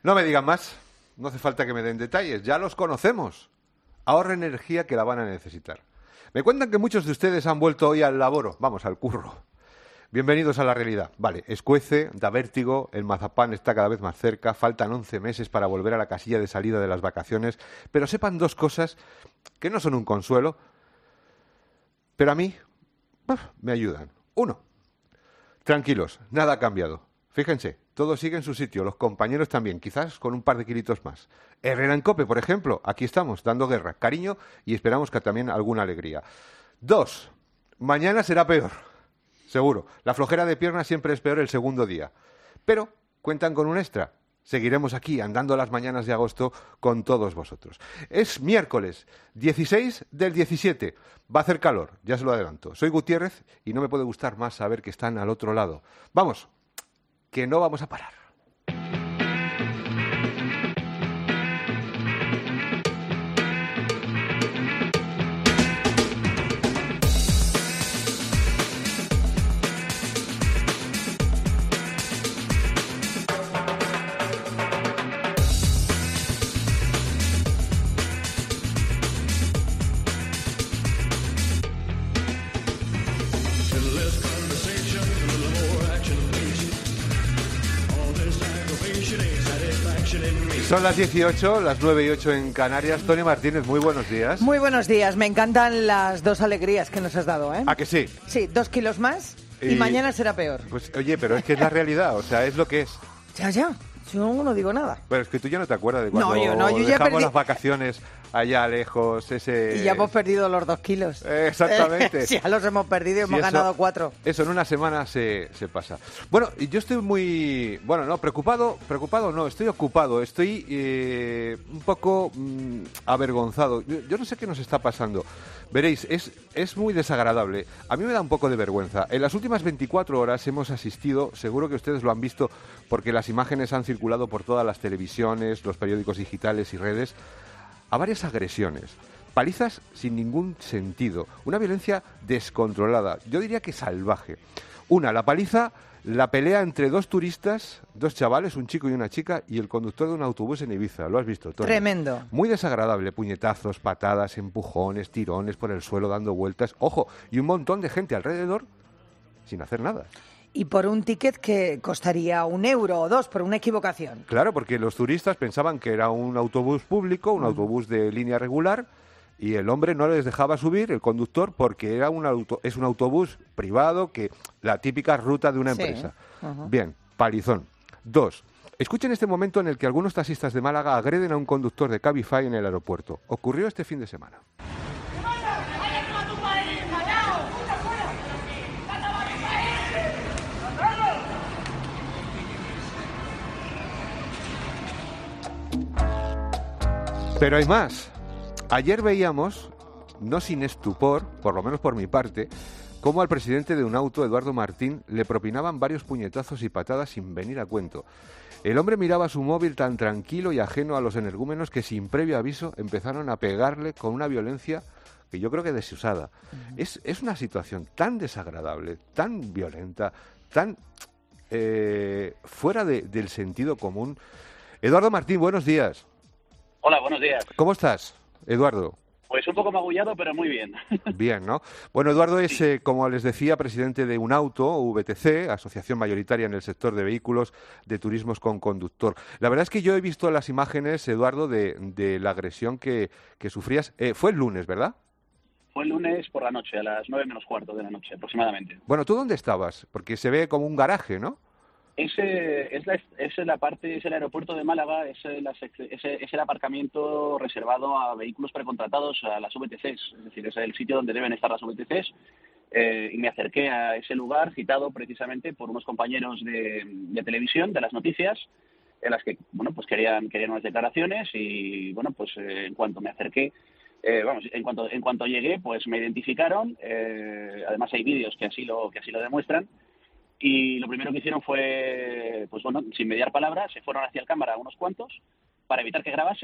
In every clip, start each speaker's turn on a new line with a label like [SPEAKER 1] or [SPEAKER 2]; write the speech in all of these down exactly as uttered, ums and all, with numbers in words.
[SPEAKER 1] No me digan más, no hace falta que me den detalles, ya los conocemos. Ahorra energía que la van a necesitar. Me cuentan que muchos de ustedes han vuelto hoy al laboro, vamos, al curro. Bienvenidos a la realidad. Vale, escuece, da vértigo, el mazapán está cada vez más cerca, faltan once meses para volver a la casilla de salida de las vacaciones, pero sepan dos cosas que no son un consuelo, pero a mí uf, me ayudan. Uno, tranquilos, nada ha cambiado. Fíjense, todo sigue en su sitio, los compañeros también, quizás con un par de kilitos más. Herrera en Cope, por ejemplo, aquí estamos, dando guerra, cariño y esperamos que también alguna alegría. Dos, mañana será peor, seguro. La flojera de piernas siempre es peor el segundo día. Pero cuentan con un extra. Seguiremos aquí, andando las mañanas de agosto con todos vosotros. Es miércoles, dieciséis del diecisiete. Va a hacer calor, ya se lo adelanto. Soy Gutiérrez y no me puede gustar más saber que están al otro lado. Vamos, que no vamos a parar. Son las dieciocho, las nueve y ocho en Canarias. Tony Martínez, muy buenos días.
[SPEAKER 2] Muy buenos días. Me encantan las dos alegrías que nos has dado, ¿eh?
[SPEAKER 1] ¿A que sí?
[SPEAKER 2] Sí, dos kilos más y, y mañana será peor.
[SPEAKER 1] Pues oye, pero es que es la realidad, o sea, es lo que es.
[SPEAKER 2] Ya, ya. Yo no digo nada.
[SPEAKER 1] Pero es que tú ya no te acuerdas de cuando
[SPEAKER 2] no, yo no, yo ya
[SPEAKER 1] dejamos
[SPEAKER 2] perdí...
[SPEAKER 1] las vacaciones allá lejos, ese...
[SPEAKER 2] Y ya hemos perdido los dos kilos.
[SPEAKER 1] Exactamente.
[SPEAKER 2] Ya los hemos perdido y sí, hemos eso, ganado cuatro.
[SPEAKER 1] Eso en una semana se, se pasa. Bueno, yo estoy muy... Bueno, no, preocupado, preocupado no, estoy ocupado, estoy eh, un poco mmm, avergonzado. Yo, yo no sé qué nos está pasando. Veréis, es, es muy desagradable. A mí me da un poco de vergüenza. En las últimas veinticuatro horas hemos asistido, seguro que ustedes lo han visto, porque las imágenes han circulado por todas las televisiones, los periódicos digitales y redes, a varias agresiones, palizas sin ningún sentido, una violencia descontrolada, yo diría que salvaje. Una, la paliza, la pelea entre dos turistas, dos chavales, un chico y una chica, y el conductor de un autobús en Ibiza. ¿Lo has visto, Tony?
[SPEAKER 2] Tremendo.
[SPEAKER 1] Muy desagradable, puñetazos, patadas, empujones, tirones por el suelo dando vueltas. Ojo, y un montón de gente alrededor sin hacer nada.
[SPEAKER 2] Y por un ticket que costaría un euro o dos, por una equivocación.
[SPEAKER 1] Claro, porque los turistas pensaban que era un autobús público, un uh-huh. autobús de línea regular, y el hombre no les dejaba subir, el conductor, porque era un auto, es un autobús privado, que la típica ruta de una empresa. Sí. Uh-huh. Bien, palizón. Dos, escuchen este momento en el que algunos taxistas de Málaga agreden a un conductor de Cabify en el aeropuerto. Ocurrió este fin de semana. Pero hay más. Ayer veíamos, no sin estupor, por lo menos por mi parte, cómo al presidente de Unauto, Eduardo Martín, le propinaban varios puñetazos y patadas sin venir a cuento. El hombre miraba su móvil tan tranquilo y ajeno a los energúmenos que sin previo aviso empezaron a pegarle con una violencia que yo creo que desusada. Uh-huh. Es, es una situación tan desagradable, tan violenta, tan eh, fuera de, del sentido común. Eduardo Martín, buenos días.
[SPEAKER 3] Hola, buenos días.
[SPEAKER 1] ¿Cómo estás, Eduardo?
[SPEAKER 3] Pues un poco magullado, pero muy bien.
[SPEAKER 1] Bien, ¿no? Bueno, Eduardo es, sí. eh, como les decía, presidente de Unauto, V T C, asociación mayoritaria en el sector de vehículos de turismos con conductor. La verdad es que yo he visto las imágenes, Eduardo, de, de la agresión que, que sufrías. Eh, fue el lunes, ¿verdad?
[SPEAKER 3] Fue el lunes por la noche, a las nueve menos cuarto de la noche, aproximadamente.
[SPEAKER 1] Bueno, ¿tú dónde estabas? Porque se ve como un garaje, ¿no?
[SPEAKER 3] Ese es la, es la parte, es el aeropuerto de Málaga, es, la, ese, es el aparcamiento reservado a vehículos precontratados, a las V T Cs, es decir, es el sitio donde deben estar las V T Cs, eh, y me acerqué a ese lugar citado precisamente por unos compañeros de, de televisión, de las noticias, en las que, bueno, pues querían, querían unas declaraciones y, bueno, pues eh, en cuanto me acerqué, eh, vamos, en cuanto, en cuanto llegué, pues me identificaron, eh, además hay vídeos que así lo, que así lo demuestran. Y lo primero que hicieron fue, pues bueno, sin mediar palabras, se fueron hacia el cámara unos cuantos para evitar que grabase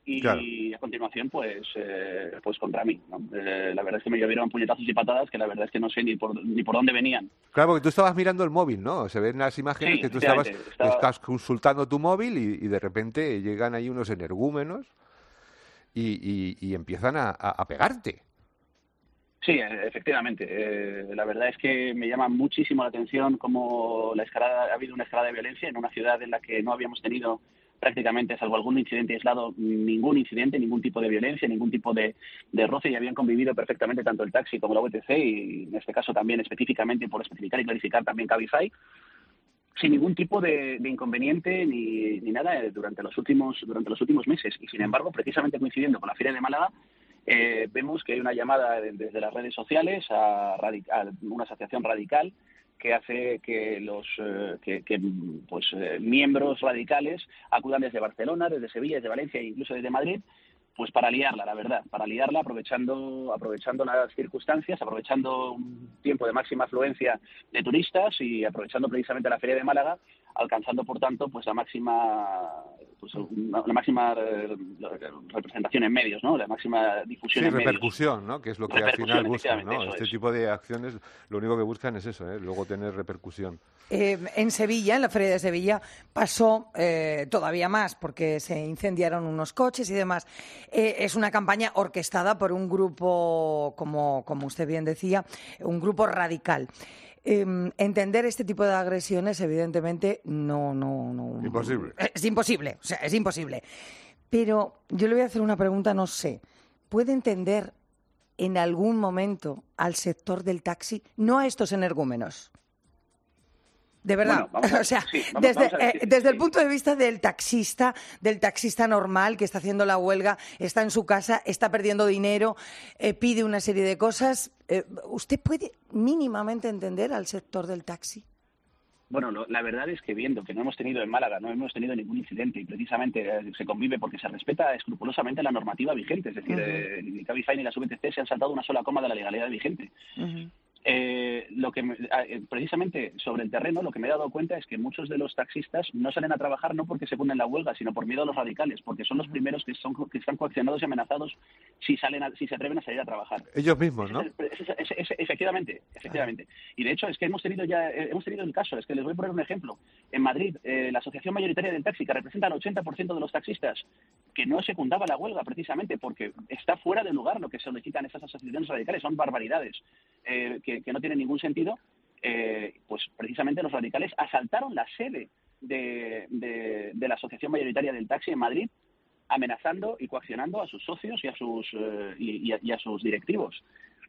[SPEAKER 3] y
[SPEAKER 1] claro.
[SPEAKER 3] a continuación pues eh, pues contra mí, ¿no? Eh, la verdad es que me llovieron puñetazos y patadas que la verdad es que no sé ni por ni por dónde venían.
[SPEAKER 1] Claro, porque tú estabas mirando el móvil, ¿no? Se ven las imágenes
[SPEAKER 3] Sí,
[SPEAKER 1] que tú estabas,
[SPEAKER 3] efectivamente, estaba...
[SPEAKER 1] estás consultando tu móvil y, y de repente llegan ahí unos energúmenos y, y, y empiezan a, a, a pegarte.
[SPEAKER 3] Sí, efectivamente. Eh, la verdad es que me llama muchísimo la atención cómo la escalada, ha habido una escalada de violencia en una ciudad en la que no habíamos tenido prácticamente, salvo algún incidente aislado, ningún incidente, ningún tipo de violencia, ningún tipo de, de roce, y habían convivido perfectamente tanto el taxi como la V T C, y en este caso también específicamente, por especificar y clarificar, también Cabify, sin ningún tipo de, de inconveniente ni, ni nada durante los últimos durante los últimos meses. Y sin embargo, precisamente coincidiendo con la Feria de Málaga, eh, vemos que hay una llamada desde las redes sociales a, radic- a una asociación radical que hace que los eh, que, que, pues eh, miembros radicales acudan desde Barcelona, desde Sevilla, desde Valencia e incluso desde Madrid, pues para liarla, la verdad, para liarla aprovechando aprovechando las circunstancias, aprovechando un tiempo de máxima afluencia de turistas y aprovechando precisamente la Feria de Málaga, alcanzando por tanto pues la máxima pues una, la máxima eh, representación en medios, ¿no? La máxima difusión
[SPEAKER 1] Sí,
[SPEAKER 3] en medios.
[SPEAKER 1] repercusión, ¿no? Que es lo que al final buscan, ¿no? Este
[SPEAKER 3] es.
[SPEAKER 1] tipo de acciones lo único que buscan es eso, ¿eh? Luego tener repercusión.
[SPEAKER 2] Eh, en Sevilla, en la Feria de Sevilla, pasó eh, todavía más porque se incendiaron unos coches y demás. Eh, es una campaña orquestada por un grupo, como, como usted bien decía, un grupo radical. Eh, entender este tipo de agresiones, evidentemente, no, no, no.
[SPEAKER 1] Imposible.
[SPEAKER 2] Es imposible, o sea, es imposible. Pero yo le voy a hacer una pregunta, no sé. ¿Puede entender en algún momento al sector del taxi, no a estos energúmenos? De verdad,
[SPEAKER 3] bueno, a,
[SPEAKER 2] o sea,
[SPEAKER 3] sí, vamos,
[SPEAKER 2] desde,
[SPEAKER 3] vamos a ver,
[SPEAKER 2] eh,
[SPEAKER 3] sí,
[SPEAKER 2] desde
[SPEAKER 3] sí.
[SPEAKER 2] el punto de vista del taxista, del taxista normal que está haciendo la huelga, está en su casa, está perdiendo dinero, eh, pide una serie de cosas, eh, ¿usted puede mínimamente entender al sector del taxi?
[SPEAKER 3] Bueno, lo, la verdad es que viendo que no hemos tenido en Málaga, no hemos tenido ningún incidente y precisamente eh, se convive porque se respeta escrupulosamente la normativa vigente, es decir, uh-huh. eh, ni Cabify ni las V T C se han saltado una sola coma de la legalidad vigente. Uh-huh. Eh, lo que me, eh, precisamente sobre el terreno lo que me he dado cuenta es que muchos de los taxistas no salen a trabajar no porque se ponen la huelga, sino por miedo a los radicales, porque son los primeros que son que están coaccionados y amenazados si salen a, si se atreven a salir a trabajar.
[SPEAKER 1] Ellos mismos, ¿no?
[SPEAKER 3] Es, es, es, es, es, efectivamente, efectivamente. Y de hecho es que hemos tenido ya eh, hemos tenido el caso, es que les voy a poner un ejemplo. En Madrid, eh, la asociación mayoritaria del taxi, que representa al ochenta por ciento de los taxistas, que no secundaba la huelga precisamente porque está fuera de lugar lo que solicitan esas asociaciones radicales, son barbaridades eh, que que no tiene ningún sentido, eh, pues precisamente los radicales asaltaron la sede de, de, de la asociación mayoritaria del taxi en Madrid, amenazando y coaccionando a sus socios y a sus eh, y, y, a, y a sus directivos.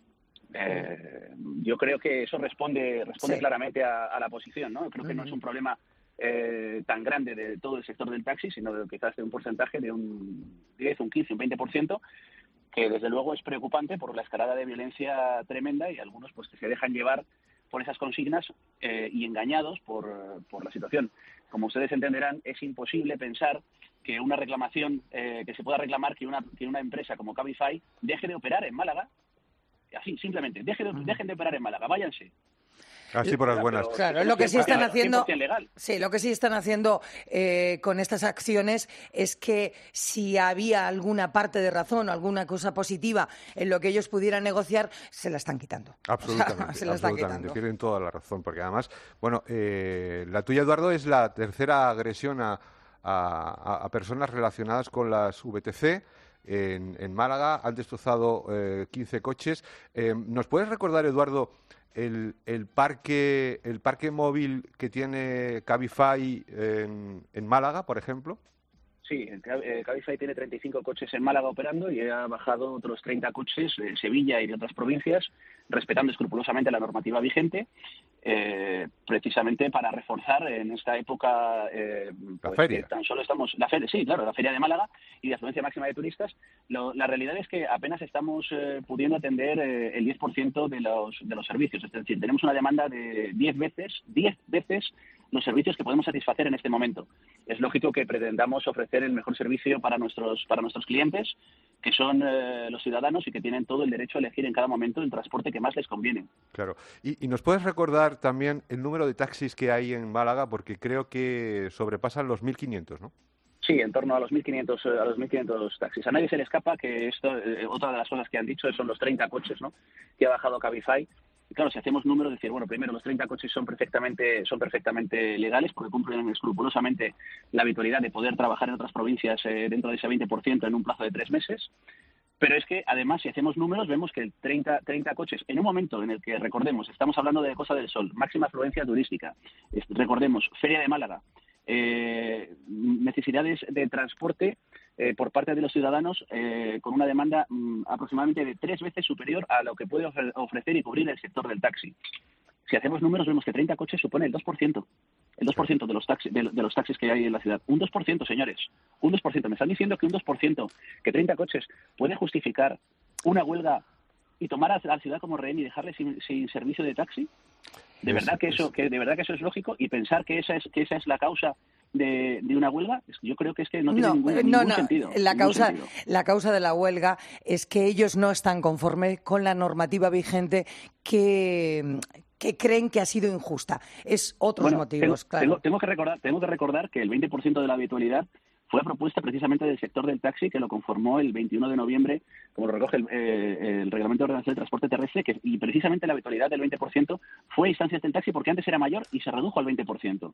[SPEAKER 3] Eh, yo creo que eso responde responde sí. claramente a, a la posición, ¿no? Creo que uh-huh. no es un problema eh, tan grande de todo el sector del taxi, sino de quizás de un porcentaje de un diez, un quince, un veinte por ciento, que desde luego es preocupante por la escalada de violencia tremenda y algunos pues que se dejan llevar por esas consignas eh, y engañados por, por la situación. Como ustedes entenderán, es imposible pensar que una reclamación, eh, que se pueda reclamar que una, que una empresa como Cabify deje de operar en Málaga, así, simplemente, deje de, dejen de operar en Málaga, váyanse.
[SPEAKER 1] Así por las buenas.
[SPEAKER 2] Claro, lo que sí están haciendo, sí, lo que sí están haciendo eh, con estas acciones es que si había alguna parte de razón o alguna cosa positiva en lo que ellos pudieran negociar, se la están quitando.
[SPEAKER 1] Absolutamente,
[SPEAKER 2] o sea, se la
[SPEAKER 1] absolutamente,
[SPEAKER 2] están quitando.
[SPEAKER 1] Tienen toda la razón, porque además, bueno, eh, la tuya, Eduardo, es la tercera agresión a, a, a personas relacionadas con las V T C. En, en Málaga han destrozado eh, quince coches. Eh, ¿Nos puedes recordar, Eduardo, el, el parque el parque móvil que tiene Cabify en, en Málaga, por ejemplo?
[SPEAKER 3] Sí, Cabify tiene treinta y cinco coches en Málaga operando y ha bajado otros treinta coches de Sevilla y de otras provincias, respetando escrupulosamente la normativa vigente, eh, precisamente para reforzar en esta época eh,
[SPEAKER 1] la
[SPEAKER 3] pues,
[SPEAKER 1] feria.
[SPEAKER 3] Que tan solo estamos la feria, sí, claro, la feria de Málaga y de afluencia máxima de turistas. Lo, la realidad es que apenas estamos eh, pudiendo atender eh, el diez por ciento de los de los servicios, es decir, tenemos una demanda de diez veces, diez veces los servicios que podemos satisfacer en este momento. Es lógico que pretendamos ofrecer el mejor servicio para nuestros para nuestros clientes, que son eh, los ciudadanos y que tienen todo el derecho a elegir en cada momento el transporte que más les conviene.
[SPEAKER 1] Claro. Y, y nos puedes recordar también el número de taxis que hay en Málaga, porque creo que sobrepasan los mil quinientos, ¿no?
[SPEAKER 3] Sí, en torno a los mil quinientos a los mil quinientos taxis. A nadie se le escapa que esto, eh, otra de las cosas que han dicho son los treinta coches, ¿no?, que ha bajado Cabify. Y claro, si hacemos números, decir, bueno, primero los treinta coches son perfectamente son perfectamente legales porque cumplen escrupulosamente la habitualidad de poder trabajar en otras provincias eh, dentro de ese veinte por ciento en un plazo de tres meses. Pero es que, además, si hacemos números, vemos que el treinta, treinta coches, en un momento en el que, recordemos, estamos hablando de Costa del Sol, máxima afluencia turística, es, recordemos, Feria de Málaga, eh, necesidades de transporte eh, por parte de los ciudadanos eh, con una demanda mm, aproximadamente de tres veces superior a lo que puede ofre- ofrecer y cubrir el sector del taxi. Si hacemos números, vemos que treinta coches supone el dos por ciento. El dos por ciento de los, taxis, de, de los taxis que hay en la ciudad. Un dos por ciento, señores. Un dos por ciento. Me están diciendo que un dos por ciento, que treinta coches, puede justificar una huelga y tomar a la ciudad como rehén y dejarle sin, sin servicio de taxi. De
[SPEAKER 1] Es,
[SPEAKER 3] verdad que eso,
[SPEAKER 1] es...
[SPEAKER 3] que de verdad que eso es lógico, y pensar que esa es que esa es la causa de, de una huelga, yo creo que es que no tiene
[SPEAKER 2] No,
[SPEAKER 3] ningún,
[SPEAKER 2] no,
[SPEAKER 3] ningún
[SPEAKER 2] no.
[SPEAKER 3] sentido.
[SPEAKER 2] La
[SPEAKER 3] ningún
[SPEAKER 2] causa,
[SPEAKER 3] sentido.
[SPEAKER 2] la causa de la huelga es que ellos no están conformes con la normativa vigente que, que creen que ha sido injusta. Es otros
[SPEAKER 3] Bueno,
[SPEAKER 2] motivos,
[SPEAKER 3] tengo,
[SPEAKER 2] claro.
[SPEAKER 3] Tengo, tengo que recordar, tengo que recordar que el veinte por ciento de la habitualidad fue propuesta precisamente del sector del taxi, que lo conformó el veintiuno de noviembre, como lo recoge el, eh, el Reglamento de Ordenación del Transporte Terrestre, que, y precisamente la habitualidad del veinte por ciento fue a instancias del taxi, porque antes era mayor y se redujo al veinte por ciento.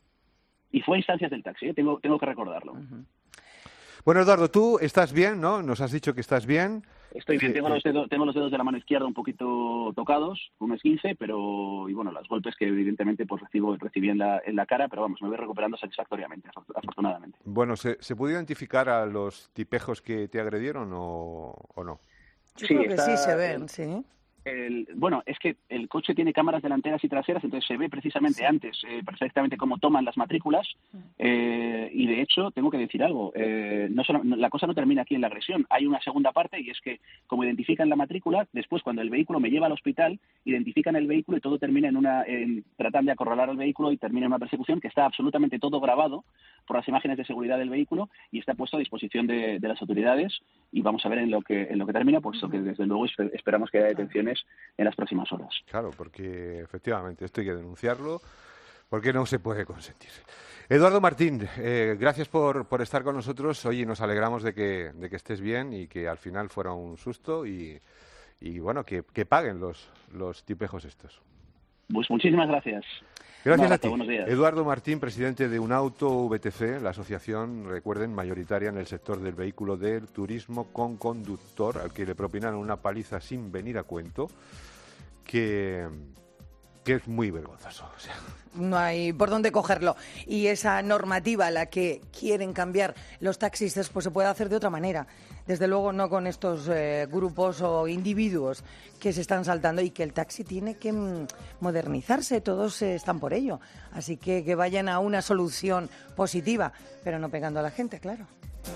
[SPEAKER 3] Y fue a instancias del taxi, ¿eh? tengo, tengo que recordarlo.
[SPEAKER 2] Uh-huh.
[SPEAKER 1] Bueno, Eduardo, tú estás bien, ¿no? Nos has dicho que estás bien.
[SPEAKER 3] Estoy bien,
[SPEAKER 1] Sí,
[SPEAKER 3] tengo
[SPEAKER 1] sí.
[SPEAKER 3] los dedos, tengo los dedos de la mano izquierda un poquito tocados, un esguince, pero, y bueno, los golpes que evidentemente pues recibo, recibí en la, en la cara, pero vamos, me voy recuperando satisfactoriamente, afortunadamente.
[SPEAKER 1] Bueno, ¿se, ¿se pudo identificar a los tipejos que te agredieron o, o no?
[SPEAKER 2] Yo
[SPEAKER 3] Sí,
[SPEAKER 2] creo que
[SPEAKER 3] está,
[SPEAKER 2] sí se ven,
[SPEAKER 3] el,
[SPEAKER 2] sí.
[SPEAKER 3] El, bueno, es que el coche tiene cámaras delanteras y traseras, entonces se ve precisamente sí. antes eh, perfectamente cómo toman las matrículas eh, y de hecho tengo que decir algo, eh, no solo, no, la cosa no termina aquí en la agresión, hay una segunda parte y es que como identifican la matrícula, después cuando el vehículo me lleva al hospital, identifican el vehículo y todo termina en una, en, tratan de acorralar al vehículo y termina en una persecución que está absolutamente todo grabado por las imágenes de seguridad del vehículo y está puesto a disposición de, de las autoridades y vamos a ver en lo que en lo que termina, pues uh-huh. que desde luego esperamos que haya detenciones en las próximas horas.
[SPEAKER 1] Claro, porque efectivamente esto hay que denunciarlo porque no se puede consentir. Eduardo Martín, eh, gracias por, por estar con nosotros. Oye, nos alegramos de que, de que estés bien y que al final fuera un susto y, y bueno, que, que paguen los, los tipejos estos.
[SPEAKER 3] Pues muchísimas gracias.
[SPEAKER 1] Gracias
[SPEAKER 3] no,
[SPEAKER 1] a ti.
[SPEAKER 3] Buenos días.
[SPEAKER 1] Eduardo Martín, presidente de Unauto V T C, la asociación, recuerden, mayoritaria en el sector del vehículo del turismo con conductor, al que le propinaron una paliza sin venir a cuento, que, que es muy vergonzoso. O sea.
[SPEAKER 2] No hay por dónde cogerlo. Y esa normativa a la que quieren cambiar los taxistas, pues se puede hacer de otra manera. Desde luego no con estos eh, grupos o individuos que se están saltando y que el taxi tiene que mm, modernizarse, todos eh, están por ello. Así que que vayan a una solución positiva, pero no pegando a la gente, claro.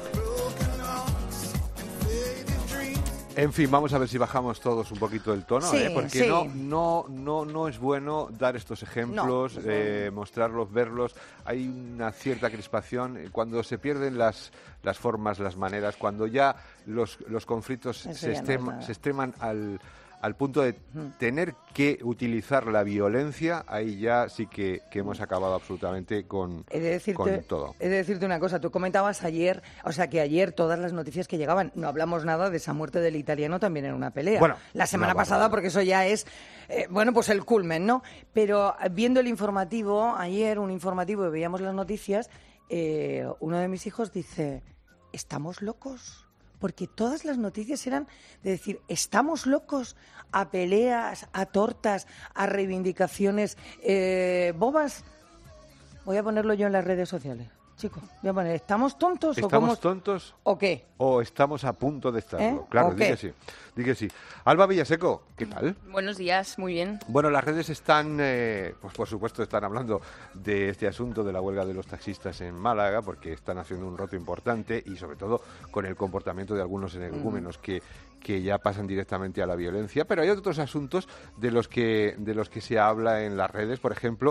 [SPEAKER 1] En fin, vamos a ver si bajamos todos un poquito el tono,
[SPEAKER 2] sí,
[SPEAKER 1] ¿eh? Porque
[SPEAKER 2] sí.
[SPEAKER 1] no, no, no, no es bueno dar estos ejemplos, no. eh, mostrarlos, verlos. Hay una cierta crispación cuando se pierden las, las formas, las maneras, cuando ya los, los conflictos se, estem, no se extreman al, al punto de tener que utilizar la violencia, ahí ya sí que, que hemos acabado absolutamente con,
[SPEAKER 2] he de decirte,
[SPEAKER 1] con todo.
[SPEAKER 2] He de decirte una cosa, tú comentabas ayer, o sea que ayer todas las noticias que llegaban, no hablamos nada de esa muerte del italiano también en una pelea.
[SPEAKER 1] Bueno,
[SPEAKER 2] la semana
[SPEAKER 1] no,
[SPEAKER 2] pasada,
[SPEAKER 1] vamos.
[SPEAKER 2] porque eso ya es, eh, bueno, pues el culmen, ¿no? Pero viendo el informativo, ayer un informativo y veíamos las noticias, eh, uno de mis hijos dice, ¿estamos locos? Porque todas las noticias eran de decir, estamos locos, a peleas, a tortas, a reivindicaciones eh, bobas. Voy a ponerlo yo en las redes sociales. Chicos, voy a poner, ¿estamos tontos?
[SPEAKER 1] ¿Estamos
[SPEAKER 2] o cómo...
[SPEAKER 1] tontos?
[SPEAKER 2] ¿O qué?
[SPEAKER 1] ¿O estamos a punto de estarlo?
[SPEAKER 2] ¿Eh?
[SPEAKER 1] Claro,
[SPEAKER 2] ¿O
[SPEAKER 1] di
[SPEAKER 2] qué?
[SPEAKER 1] que sí. Di que sí. Alba Villaseco, ¿qué tal?
[SPEAKER 4] Buenos días, muy bien.
[SPEAKER 1] Bueno, las redes están, eh, pues por supuesto, están hablando de este asunto de la huelga de los taxistas en Málaga, porque están haciendo un roto importante y, sobre todo, con el comportamiento de algunos energúmenos mm. que, que ya pasan directamente a la violencia. Pero hay otros asuntos de los que, de los que se habla en las redes, por ejemplo,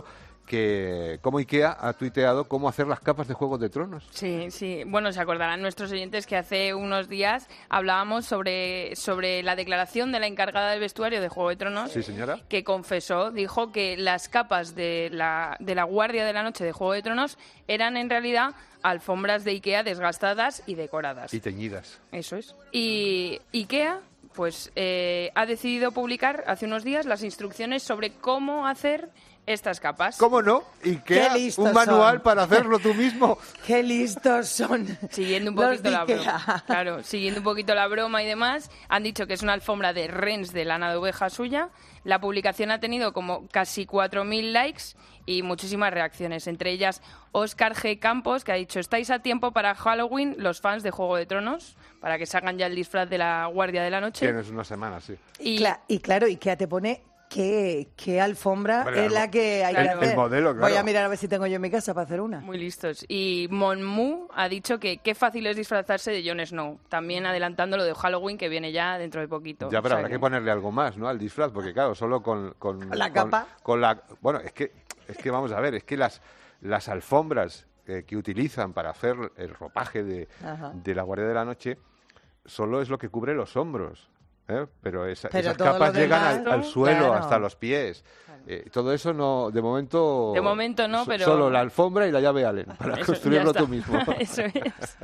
[SPEAKER 1] que como IKEA ha tuiteado cómo hacer las capas de Juego de Tronos.
[SPEAKER 4] Sí, sí. Bueno, se acordarán nuestros oyentes que hace unos días hablábamos sobre, sobre la declaración de la encargada del vestuario de Juego de Tronos.
[SPEAKER 1] Sí, señora.
[SPEAKER 4] Que confesó, dijo que las capas de la, de la Guardia de la Noche de Juego de Tronos eran en realidad alfombras de IKEA desgastadas y decoradas.
[SPEAKER 1] Y teñidas.
[SPEAKER 4] Eso es. Y IKEA pues eh, ha decidido publicar hace unos días las instrucciones sobre cómo hacer estas capas.
[SPEAKER 1] ¿Cómo no? IKEA, un manual son. Para hacerlo tú mismo.
[SPEAKER 2] ¡Qué listos son!
[SPEAKER 4] Siguiendo un poquito la broma. Claro, siguiendo un poquito la broma y demás, han dicho que es una alfombra de Rennes de lana de oveja suya. La publicación ha tenido como casi cuatro mil likes y muchísimas reacciones, entre ellas Óscar G. Campos, que ha dicho: estáis a tiempo para Halloween, los fans de Juego de Tronos, para que se hagan ya el disfraz de la Guardia de la Noche.
[SPEAKER 1] Tienes una semana, sí.
[SPEAKER 2] Y, Cla- y claro, IKEA te pone qué, qué alfombra
[SPEAKER 1] Hombre,
[SPEAKER 2] es la que hay
[SPEAKER 4] claro.
[SPEAKER 2] que hacer.
[SPEAKER 1] El modelo, claro.
[SPEAKER 2] Voy a mirar a ver si tengo yo en mi casa para hacer una.
[SPEAKER 4] Muy listos. Y Monmu ha dicho que qué fácil es disfrazarse de Jon Snow, también adelantando lo de Halloween, que viene ya dentro de poquito.
[SPEAKER 1] Ya, pero
[SPEAKER 4] o sea
[SPEAKER 1] habrá que... que ponerle algo más, ¿no? Al disfraz, porque claro, solo con... con
[SPEAKER 2] la
[SPEAKER 1] con,
[SPEAKER 2] capa.
[SPEAKER 1] Con la... Bueno, es que, es que vamos a ver, es que las, las alfombras eh, que utilizan para hacer el ropaje de, de la Guardia de la Noche solo es lo que cubre los hombros. ¿Eh? Pero, esa,
[SPEAKER 2] Pero
[SPEAKER 1] esas capas llegan
[SPEAKER 2] demás,
[SPEAKER 1] al, al suelo,
[SPEAKER 2] claro.
[SPEAKER 1] hasta los pies. Claro. Eh, todo eso no, de momento...
[SPEAKER 4] De momento no, pero...
[SPEAKER 1] Solo la alfombra y la llave Allen, para
[SPEAKER 4] eso,
[SPEAKER 1] construirlo tú mismo.
[SPEAKER 4] Eso es.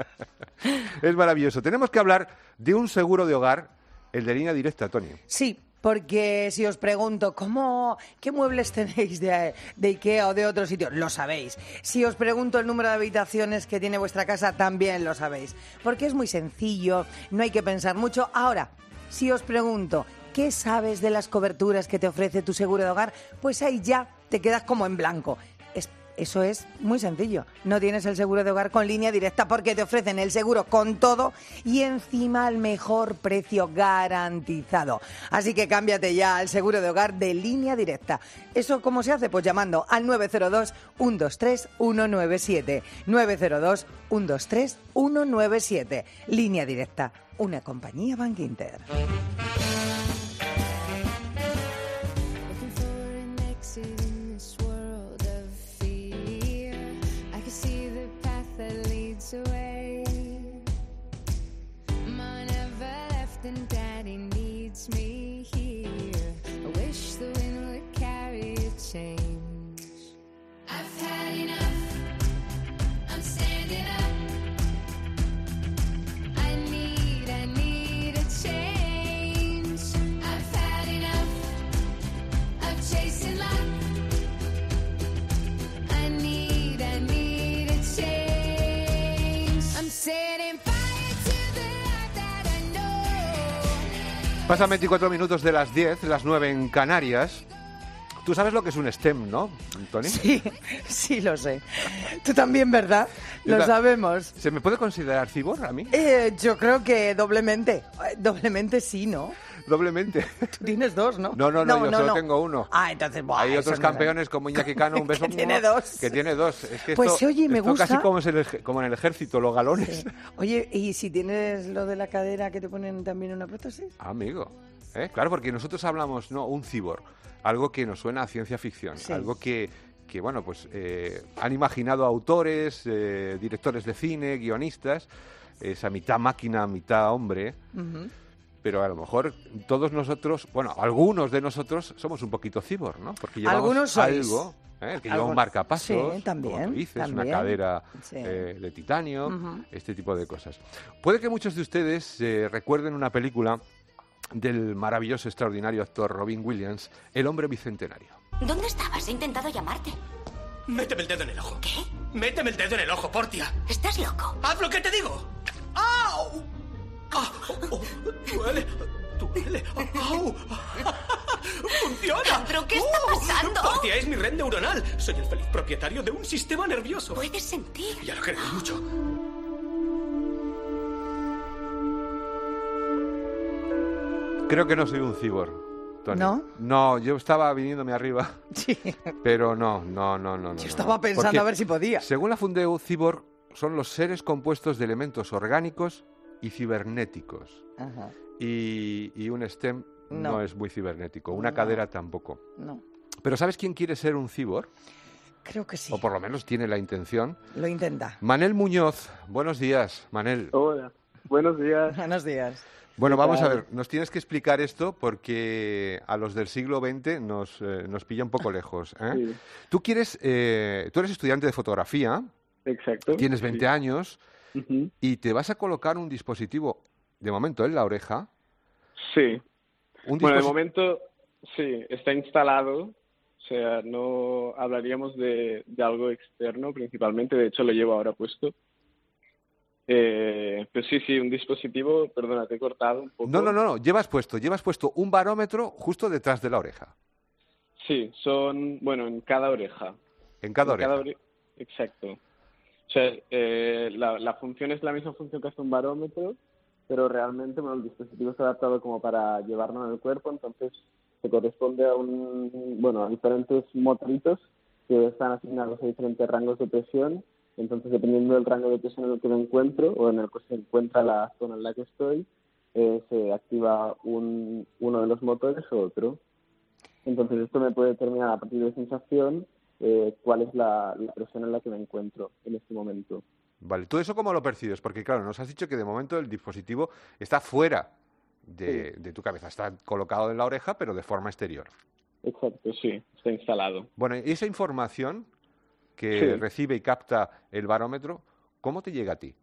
[SPEAKER 1] Es maravilloso. Tenemos que hablar de un seguro de hogar, el de Línea Directa, Tony.
[SPEAKER 2] Sí, porque si os pregunto, ¿cómo, ¿qué muebles tenéis de, de IKEA o de otro sitio? Lo sabéis. Si os pregunto el número de habitaciones que tiene vuestra casa, también lo sabéis. Porque es muy sencillo, no hay que pensar mucho. Ahora, si os pregunto, ¿qué sabes de las coberturas que te ofrece tu seguro de hogar? Pues ahí ya te quedas como en blanco. Es, eso es muy sencillo. No tienes el seguro de hogar con Línea Directa porque te ofrecen el seguro con todo y encima al mejor precio garantizado. Así que cámbiate ya al seguro de hogar de Línea Directa. ¿Eso cómo se hace? Pues llamando al nueve cero dos, uno dos tres, uno nueve siete. nueve cero dos, uno dos tres, uno nueve siete. Línea Directa. Una compañía Bankinter.
[SPEAKER 1] Pasan veinticuatro minutos de las diez, las nueve en Canarias. Tú sabes lo que es un STEM, ¿no, Tony?
[SPEAKER 2] Sí, sí lo sé. Tú también, ¿verdad? Lo
[SPEAKER 1] ta-
[SPEAKER 2] sabemos.
[SPEAKER 1] ¿Se me puede considerar cibor a mí?
[SPEAKER 2] Eh, yo creo que doblemente. Eh, Doblemente sí, ¿no?
[SPEAKER 1] Doblemente.
[SPEAKER 2] Tú tienes dos, ¿no?
[SPEAKER 1] No, no, no, yo solo tengo uno.
[SPEAKER 2] Ah, entonces, buah,
[SPEAKER 1] Hay
[SPEAKER 2] eso
[SPEAKER 1] otros
[SPEAKER 2] no es-
[SPEAKER 1] campeones como Iñaki Cano, un beso.
[SPEAKER 2] Que tiene dos.
[SPEAKER 1] Que tiene dos. Es que
[SPEAKER 2] Pues,
[SPEAKER 1] esto,
[SPEAKER 2] oye, me
[SPEAKER 1] esto
[SPEAKER 2] gusta.
[SPEAKER 1] casi como, es el ej- como en el ejército, los galones.
[SPEAKER 2] Sí. Oye, ¿y si tienes lo de la cadera que te ponen también una prótesis?
[SPEAKER 1] Amigo. ¿Eh? Claro, porque nosotros hablamos, no, un cibor, algo que nos suena a ciencia ficción,
[SPEAKER 2] Sí.
[SPEAKER 1] algo que, que bueno, pues eh, han imaginado autores, eh, directores de cine, guionistas, esa mitad máquina, mitad hombre,
[SPEAKER 2] Uh-huh.
[SPEAKER 1] pero a lo mejor todos nosotros, bueno, algunos de nosotros somos un poquito cibor, ¿no? Porque llevamos
[SPEAKER 2] Algunos sois.
[SPEAKER 1] algo, ¿eh? que lleva
[SPEAKER 2] Algo-
[SPEAKER 1] un marcapasos,
[SPEAKER 2] Sí, también,
[SPEAKER 1] como tú dices, una
[SPEAKER 2] también.
[SPEAKER 1] cadera
[SPEAKER 2] Sí.
[SPEAKER 1] eh, de titanio,
[SPEAKER 2] Ujú.
[SPEAKER 1] este tipo de cosas. Puede que muchos de ustedes eh, recuerden una película del maravilloso, extraordinario actor Robin Williams, El hombre bicentenario.
[SPEAKER 5] ¿Dónde estabas? He intentado llamarte.
[SPEAKER 6] Méteme el dedo en el ojo.
[SPEAKER 5] ¿Qué?
[SPEAKER 6] Méteme el dedo en el ojo, Portia.
[SPEAKER 5] ¿Estás loco?
[SPEAKER 6] ¡Haz lo que te digo! ¡Au! ¡Ah! Oh, oh, ¡Duele! ¡Duele! ¡Au! ¡Funciona!
[SPEAKER 5] ¿Pero qué está pasando?
[SPEAKER 6] Portia es mi red neuronal. Soy el feliz propietario de un sistema nervioso.
[SPEAKER 5] Puedes sentir.
[SPEAKER 6] Ya lo creo mucho.
[SPEAKER 1] Creo que no soy un cibor, Tony.
[SPEAKER 2] ¿No?
[SPEAKER 1] No, yo estaba viniéndome arriba,
[SPEAKER 2] Sí.
[SPEAKER 1] pero no, no, no, no. no,
[SPEAKER 2] Yo
[SPEAKER 1] no.
[SPEAKER 2] estaba pensando
[SPEAKER 1] Porque,
[SPEAKER 2] a ver si podía.
[SPEAKER 1] según la Fundeu, cibor son los seres compuestos de elementos orgánicos y cibernéticos.
[SPEAKER 2] Ajá.
[SPEAKER 1] Y, y un STEM no.
[SPEAKER 2] No.
[SPEAKER 1] es muy cibernético, una
[SPEAKER 2] No.
[SPEAKER 1] cadera tampoco.
[SPEAKER 2] No.
[SPEAKER 1] Pero ¿sabes quién quiere ser un cibor?
[SPEAKER 2] Creo que sí.
[SPEAKER 1] O por lo menos tiene la intención.
[SPEAKER 2] Lo intenta.
[SPEAKER 1] Manel Muñoz, buenos días, Manel.
[SPEAKER 7] Hola, buenos días.
[SPEAKER 2] Buenos días.
[SPEAKER 1] Bueno,
[SPEAKER 7] ¿Qué
[SPEAKER 1] vamos a
[SPEAKER 7] tal?
[SPEAKER 1] ver, nos tienes que explicar esto porque a los del siglo veinte nos, eh, nos pilla un poco lejos. ¿eh?
[SPEAKER 7] Sí,
[SPEAKER 1] Tú quieres, eh, tú eres estudiante de fotografía,
[SPEAKER 7] exacto.
[SPEAKER 1] tienes veinte
[SPEAKER 7] Sí.
[SPEAKER 1] años
[SPEAKER 7] Ujú.
[SPEAKER 1] y te vas a colocar un dispositivo, de momento en la oreja.
[SPEAKER 7] Sí.
[SPEAKER 1] Un
[SPEAKER 7] Bueno, de
[SPEAKER 1] disposi-
[SPEAKER 7] momento sí, está instalado. O sea, no hablaríamos de, de algo externo principalmente. De hecho, lo llevo ahora puesto. Eh, pues sí, sí, un dispositivo, perdona, te he cortado un poco.
[SPEAKER 1] No, no, no, no, llevas puesto, llevas puesto un barómetro justo detrás de la oreja,
[SPEAKER 7] Sí, son, bueno, en cada oreja.
[SPEAKER 1] en cada
[SPEAKER 7] En
[SPEAKER 1] oreja.
[SPEAKER 7] cada ore- Exacto. O sea, eh, la, la función es la misma función que hace un barómetro, pero realmente, bueno, el dispositivo está adaptado como para llevarlo en el cuerpo, entonces se corresponde a un, bueno, a diferentes motoritos que están asignados a diferentes rangos de presión. Entonces, dependiendo del rango de presión en el que me encuentro o en el que se encuentra la zona en la que estoy, eh, se activa un, uno de los motores o otro. Entonces, esto me puede determinar a partir de sensación eh, cuál es la, la presión en la que me encuentro en este momento.
[SPEAKER 1] Vale, ¿tú eso cómo lo percibes? Porque claro, nos has dicho que de momento el dispositivo está fuera de, de tu cabeza, está colocado en la oreja, pero de forma exterior.
[SPEAKER 7] Exacto, sí, está instalado.
[SPEAKER 1] Bueno, y esa información que
[SPEAKER 7] Sí.
[SPEAKER 1] recibe y capta el barómetro, ¿cómo te llega a ti?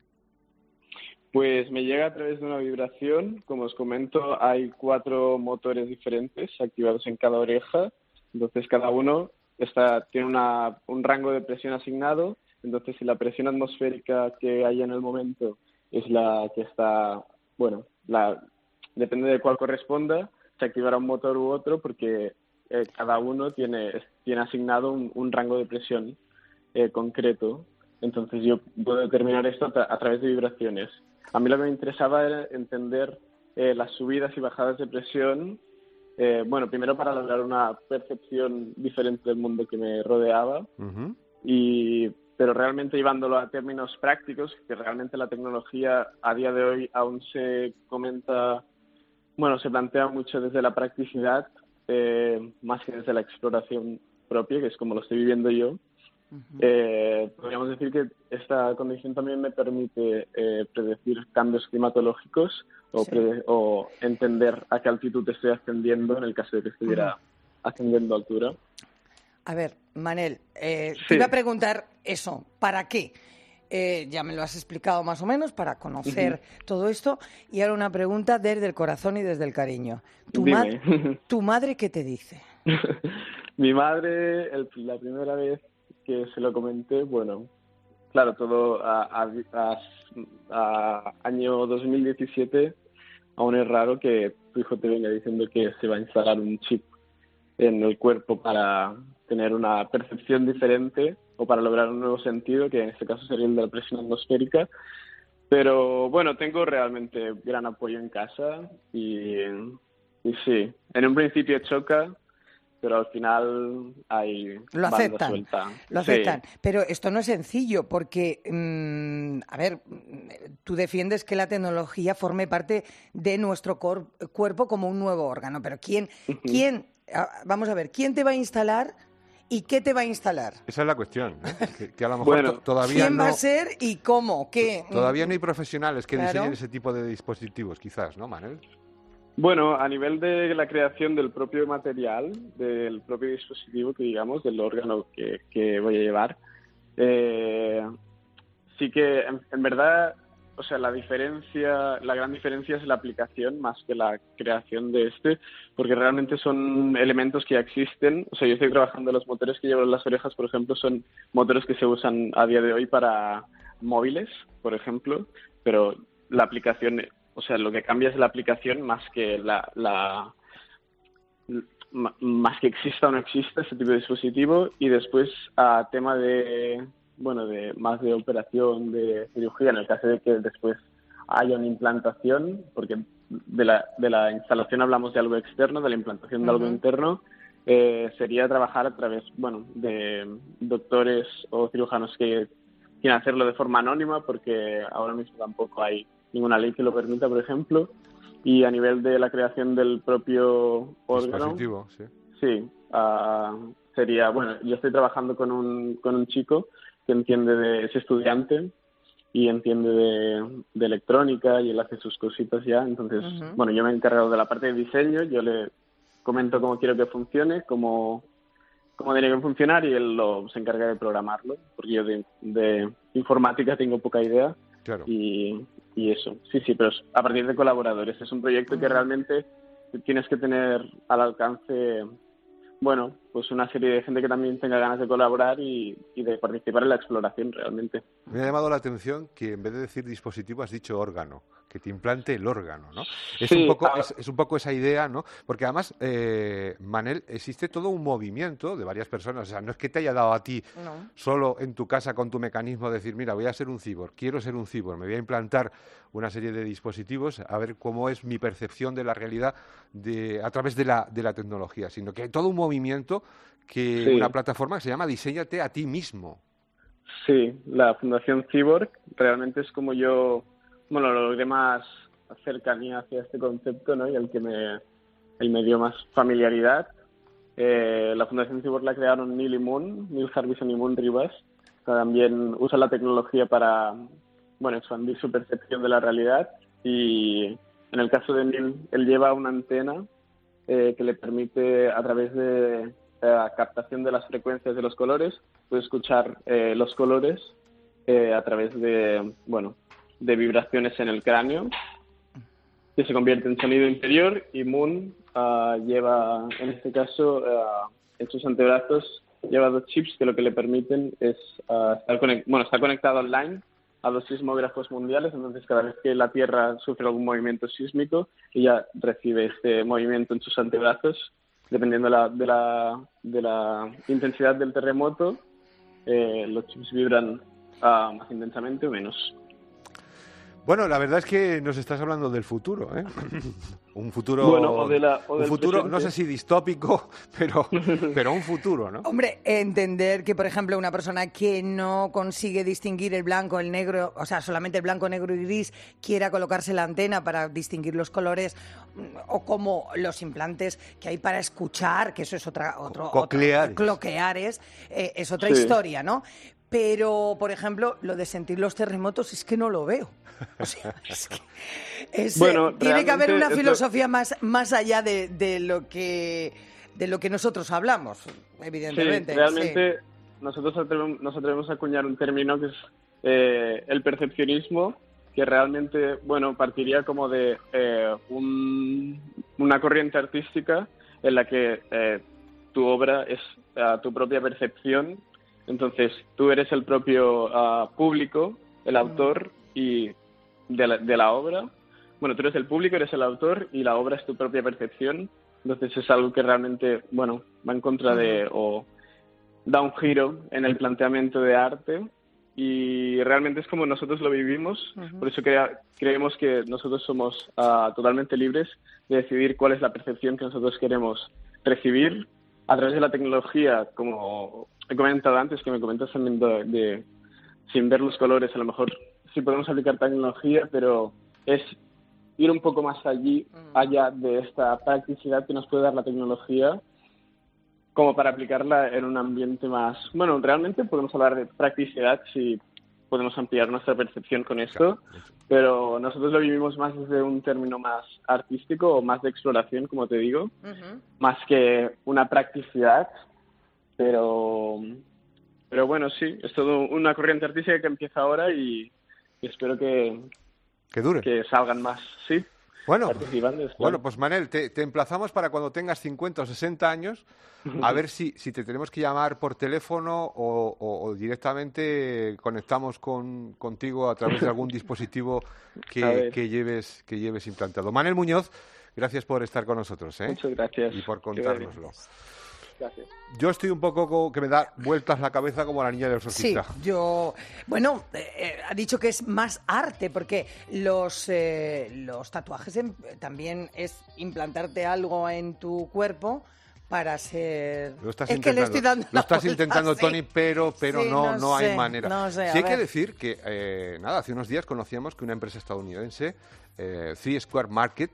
[SPEAKER 7] Pues me llega a través de una vibración. Como os comento, hay cuatro motores diferentes activados en cada oreja. Entonces, cada uno está, tiene una, un rango de presión asignado. Entonces, si la presión atmosférica que hay en el momento es la que está, bueno, la, depende de cuál corresponda, se activará un motor u otro porque eh, cada uno tiene, tiene asignado un, un rango de presión eh, concreto. Entonces yo puedo determinar esto a, tra- a través de vibraciones. A mí lo que me interesaba era entender eh, las subidas y bajadas de presión, eh, bueno, primero para lograr una percepción diferente del mundo que me rodeaba,
[SPEAKER 1] Ujú.
[SPEAKER 7] y pero realmente llevándolo a términos prácticos, que realmente la tecnología a día de hoy aún se comenta, bueno, se plantea mucho desde la practicidad, eh, más que desde la exploración propia, que es como lo estoy viviendo yo. Eh, podríamos decir que esta condición también me permite eh, predecir cambios climatológicos o,
[SPEAKER 2] Sí.
[SPEAKER 7] prede- o entender a qué altitud estoy ascendiendo en el caso de que estuviera ascendiendo a altura.
[SPEAKER 2] A ver, Manel, eh, te
[SPEAKER 7] Sí.
[SPEAKER 2] iba a preguntar eso, ¿para qué? Eh, ya me lo has explicado más o menos, para conocer todo esto. Y ahora una pregunta desde el corazón y desde el cariño. ¿Tu, ma-
[SPEAKER 7] Dime.
[SPEAKER 2] ¿Tu madre qué te dice?
[SPEAKER 7] Mi madre, el- la primera vez que se lo comenté, bueno, claro, todo a, a- a- a año dos mil diecisiete, aún es raro que tu hijo te venga diciendo que se va a instalar un chip en el cuerpo para tener una percepción diferente o para lograr un nuevo sentido, que en este caso sería el de la presión atmosférica. Pero bueno, tengo realmente gran apoyo en casa y, y sí, en un principio choca, pero al final hay
[SPEAKER 2] Lo
[SPEAKER 7] banda
[SPEAKER 2] aceptan,
[SPEAKER 7] suelta.
[SPEAKER 2] lo
[SPEAKER 7] Sí.
[SPEAKER 2] aceptan. Pero esto no es sencillo porque, mm, a ver, mm, tú defiendes que la tecnología forme parte de nuestro cor- cuerpo como un nuevo órgano. Pero ¿quién, quién, ah, vamos a ver, quién te va a instalar y qué te va a instalar?
[SPEAKER 1] Esa es la cuestión, ¿eh? que, que a lo mejor
[SPEAKER 7] Bueno,
[SPEAKER 1] to- todavía
[SPEAKER 2] ¿Quién
[SPEAKER 1] no,
[SPEAKER 2] va a ser y cómo? ¿Qué?
[SPEAKER 1] todavía no hay profesionales que
[SPEAKER 2] Claro.
[SPEAKER 1] diseñen ese tipo de dispositivos, quizás, ¿no, Manel?
[SPEAKER 7] Bueno, a nivel de la creación del propio material, del propio dispositivo, que digamos, del órgano que, que voy a llevar, eh, sí que en, en verdad, o sea, la diferencia, la gran diferencia es la aplicación más que la creación de este, porque realmente son elementos que ya existen. O sea, yo estoy trabajando, los motores que llevo en las orejas, por ejemplo, son motores que se usan a día de hoy para móviles, por ejemplo, pero la aplicación, o sea, lo que cambia es la aplicación más que la, la m- más que exista o no exista este tipo de dispositivo. Y después a tema de, bueno, de más de operación, de cirugía, en el caso de que después haya una implantación, porque de la, de la instalación hablamos de algo externo, de la implantación de algo
[SPEAKER 2] Ujú.
[SPEAKER 7] interno, eh, sería trabajar a través, bueno, de doctores o cirujanos que quieran hacerlo de forma anónima, porque ahora mismo tampoco hay ninguna ley que lo permita, por ejemplo. Y a nivel de la creación del propio órgano,
[SPEAKER 1] Dispositivo, sí.
[SPEAKER 7] sí, ah, sería, bueno, yo estoy trabajando con un, con un chico que entiende de, es estudiante y entiende de, de electrónica y él hace sus cositas ya. Entonces, uh-huh. bueno, yo me he encargado de la parte de diseño, yo le comento cómo quiero que funcione, cómo, cómo tiene que funcionar y él lo, se encarga de programarlo, porque yo de, de informática tengo poca idea.
[SPEAKER 1] Claro.
[SPEAKER 7] Y, y eso, sí, sí, pero es a partir de colaboradores. Es un proyecto uh-huh. que realmente tienes que tener al alcance, bueno, pues una serie de gente que también tenga ganas de colaborar y, y de participar en la exploración realmente.
[SPEAKER 1] Me ha llamado la atención que en vez de decir dispositivo has dicho órgano, que te implante el órgano, ¿no? Es,
[SPEAKER 7] sí,
[SPEAKER 1] un, poco,
[SPEAKER 7] a...
[SPEAKER 1] es, es un poco esa idea, ¿no? Porque además, eh, Manel, existe todo un movimiento de varias personas, o sea, no es que te haya dado a ti no. solo en tu casa con tu mecanismo de decir, mira, voy a ser un cyborg, quiero ser un cyborg, me voy a implantar una serie de dispositivos a ver cómo es mi percepción de la realidad de, a través de la, de la tecnología, sino que hay todo un movimiento que sí. una plataforma que se llama Diséñate a ti mismo.
[SPEAKER 7] Sí, la Fundación Cyborg realmente es como yo, bueno, lo logré más cercanía hacia este concepto, ¿no? Y el que me, el me dio más familiaridad. Eh, la Fundación Cyborg la crearon Neil y Moon, Neil Harbison y Moon Ribas, que también usan la tecnología para, bueno, expandir su percepción de la realidad. Y en el caso de Neil, él lleva una antena eh, que le permite, a través de la captación de las frecuencias de los colores, puede escuchar eh, los colores eh, a través de, bueno, de vibraciones en el cráneo, que se convierte en sonido interior. Y Moon uh, lleva, en este caso, uh, en sus antebrazos, lleva dos chips que lo que le permiten es uh, estar conect- bueno, está conectado online a dos sismógrafos mundiales. Entonces cada vez que la Tierra sufre algún movimiento sísmico, ella recibe este movimiento en sus antebrazos. Dependiendo de la, de la, de la intensidad del terremoto, eh, los chips vibran uh, más intensamente o menos.
[SPEAKER 1] Bueno, la verdad es que nos estás hablando del futuro, ¿eh? Un futuro,
[SPEAKER 7] bueno, o de la, o
[SPEAKER 1] un
[SPEAKER 7] del
[SPEAKER 1] futuro,
[SPEAKER 7] presente.
[SPEAKER 1] no sé si distópico, pero, pero un futuro, ¿no?
[SPEAKER 2] Hombre, entender que, por ejemplo, una persona que no consigue distinguir el blanco, el negro, o sea, solamente el blanco, negro y gris, quiera colocarse la antena para distinguir los colores, o como los implantes que hay para escuchar, que eso es otra, otro,
[SPEAKER 1] cocleares,
[SPEAKER 2] otro, cloqueares, eh, es otra
[SPEAKER 7] sí.
[SPEAKER 2] historia, ¿no? Pero, por ejemplo, lo de sentir los terremotos es que no lo veo. O sea, es que es,
[SPEAKER 7] bueno,
[SPEAKER 2] eh, tiene que haber una
[SPEAKER 7] esto...
[SPEAKER 2] filosofía más, más allá de, de lo que de lo que nosotros hablamos, evidentemente.
[SPEAKER 7] Sí, realmente
[SPEAKER 2] sí.
[SPEAKER 7] nosotros atrevemos, nos atrevemos a acuñar un término que es eh, el percepcionismo, que realmente, bueno, partiría como de eh, un, una corriente artística en la que eh, tu obra es uh, tu propia percepción. Entonces, tú eres el propio uh, público, el autor y de la, de la obra. Bueno, tú eres el público, eres el autor y la obra es tu propia percepción. Entonces, es algo que realmente, bueno, va en contra de o da un giro en el planteamiento de arte y realmente es como nosotros lo vivimos. Uh-huh. Por eso crea, creemos que nosotros somos uh, totalmente libres de decidir cuál es la percepción que nosotros queremos recibir a través de la tecnología, como he comentado antes, que me comentas también de, de sin ver los colores, a lo mejor sí podemos aplicar tecnología, pero es ir un poco más allí, allá de esta practicidad que nos puede dar la tecnología, como para aplicarla en un ambiente más... Bueno, realmente podemos hablar de practicidad si podemos ampliar nuestra percepción con esto, pero nosotros lo vivimos más desde un término más artístico o más de exploración, como te digo, uh-huh. más que una practicidad. Pero, pero bueno, sí, es todo una corriente artística que empieza ahora y, y espero que,
[SPEAKER 1] que dure,
[SPEAKER 7] que salgan más, sí.
[SPEAKER 1] Bueno, bueno, pues Manel, te, te emplazamos para cuando tengas cincuenta o sesenta años a ver si, si te tenemos que llamar por teléfono o, o, o directamente conectamos con, contigo a través de algún dispositivo que, que, lleves, que lleves implantado. Manel Muñoz, gracias por estar con nosotros, ¿eh?
[SPEAKER 7] Muchas gracias.
[SPEAKER 1] Y por contárnoslo.
[SPEAKER 7] Gracias.
[SPEAKER 1] Yo estoy un poco como que me da vueltas la cabeza como la niña del exorcista.
[SPEAKER 2] Sí, yo... Bueno, eh, ha dicho que es más arte, porque los, eh, los tatuajes en, también es implantarte algo en tu cuerpo para ser...
[SPEAKER 1] Lo estás
[SPEAKER 2] es
[SPEAKER 1] intentando,
[SPEAKER 2] que le estoy dando
[SPEAKER 1] lo estás
[SPEAKER 2] vuelta,
[SPEAKER 1] intentando
[SPEAKER 2] sí.
[SPEAKER 1] Tony, pero, pero
[SPEAKER 2] sí,
[SPEAKER 1] no,
[SPEAKER 2] no,
[SPEAKER 1] no
[SPEAKER 2] sé,
[SPEAKER 1] hay manera.
[SPEAKER 2] No sé,
[SPEAKER 1] sí hay
[SPEAKER 2] ver.
[SPEAKER 1] que decir que, eh, nada, hace unos días conocíamos que una empresa estadounidense, eh, Three Square Market,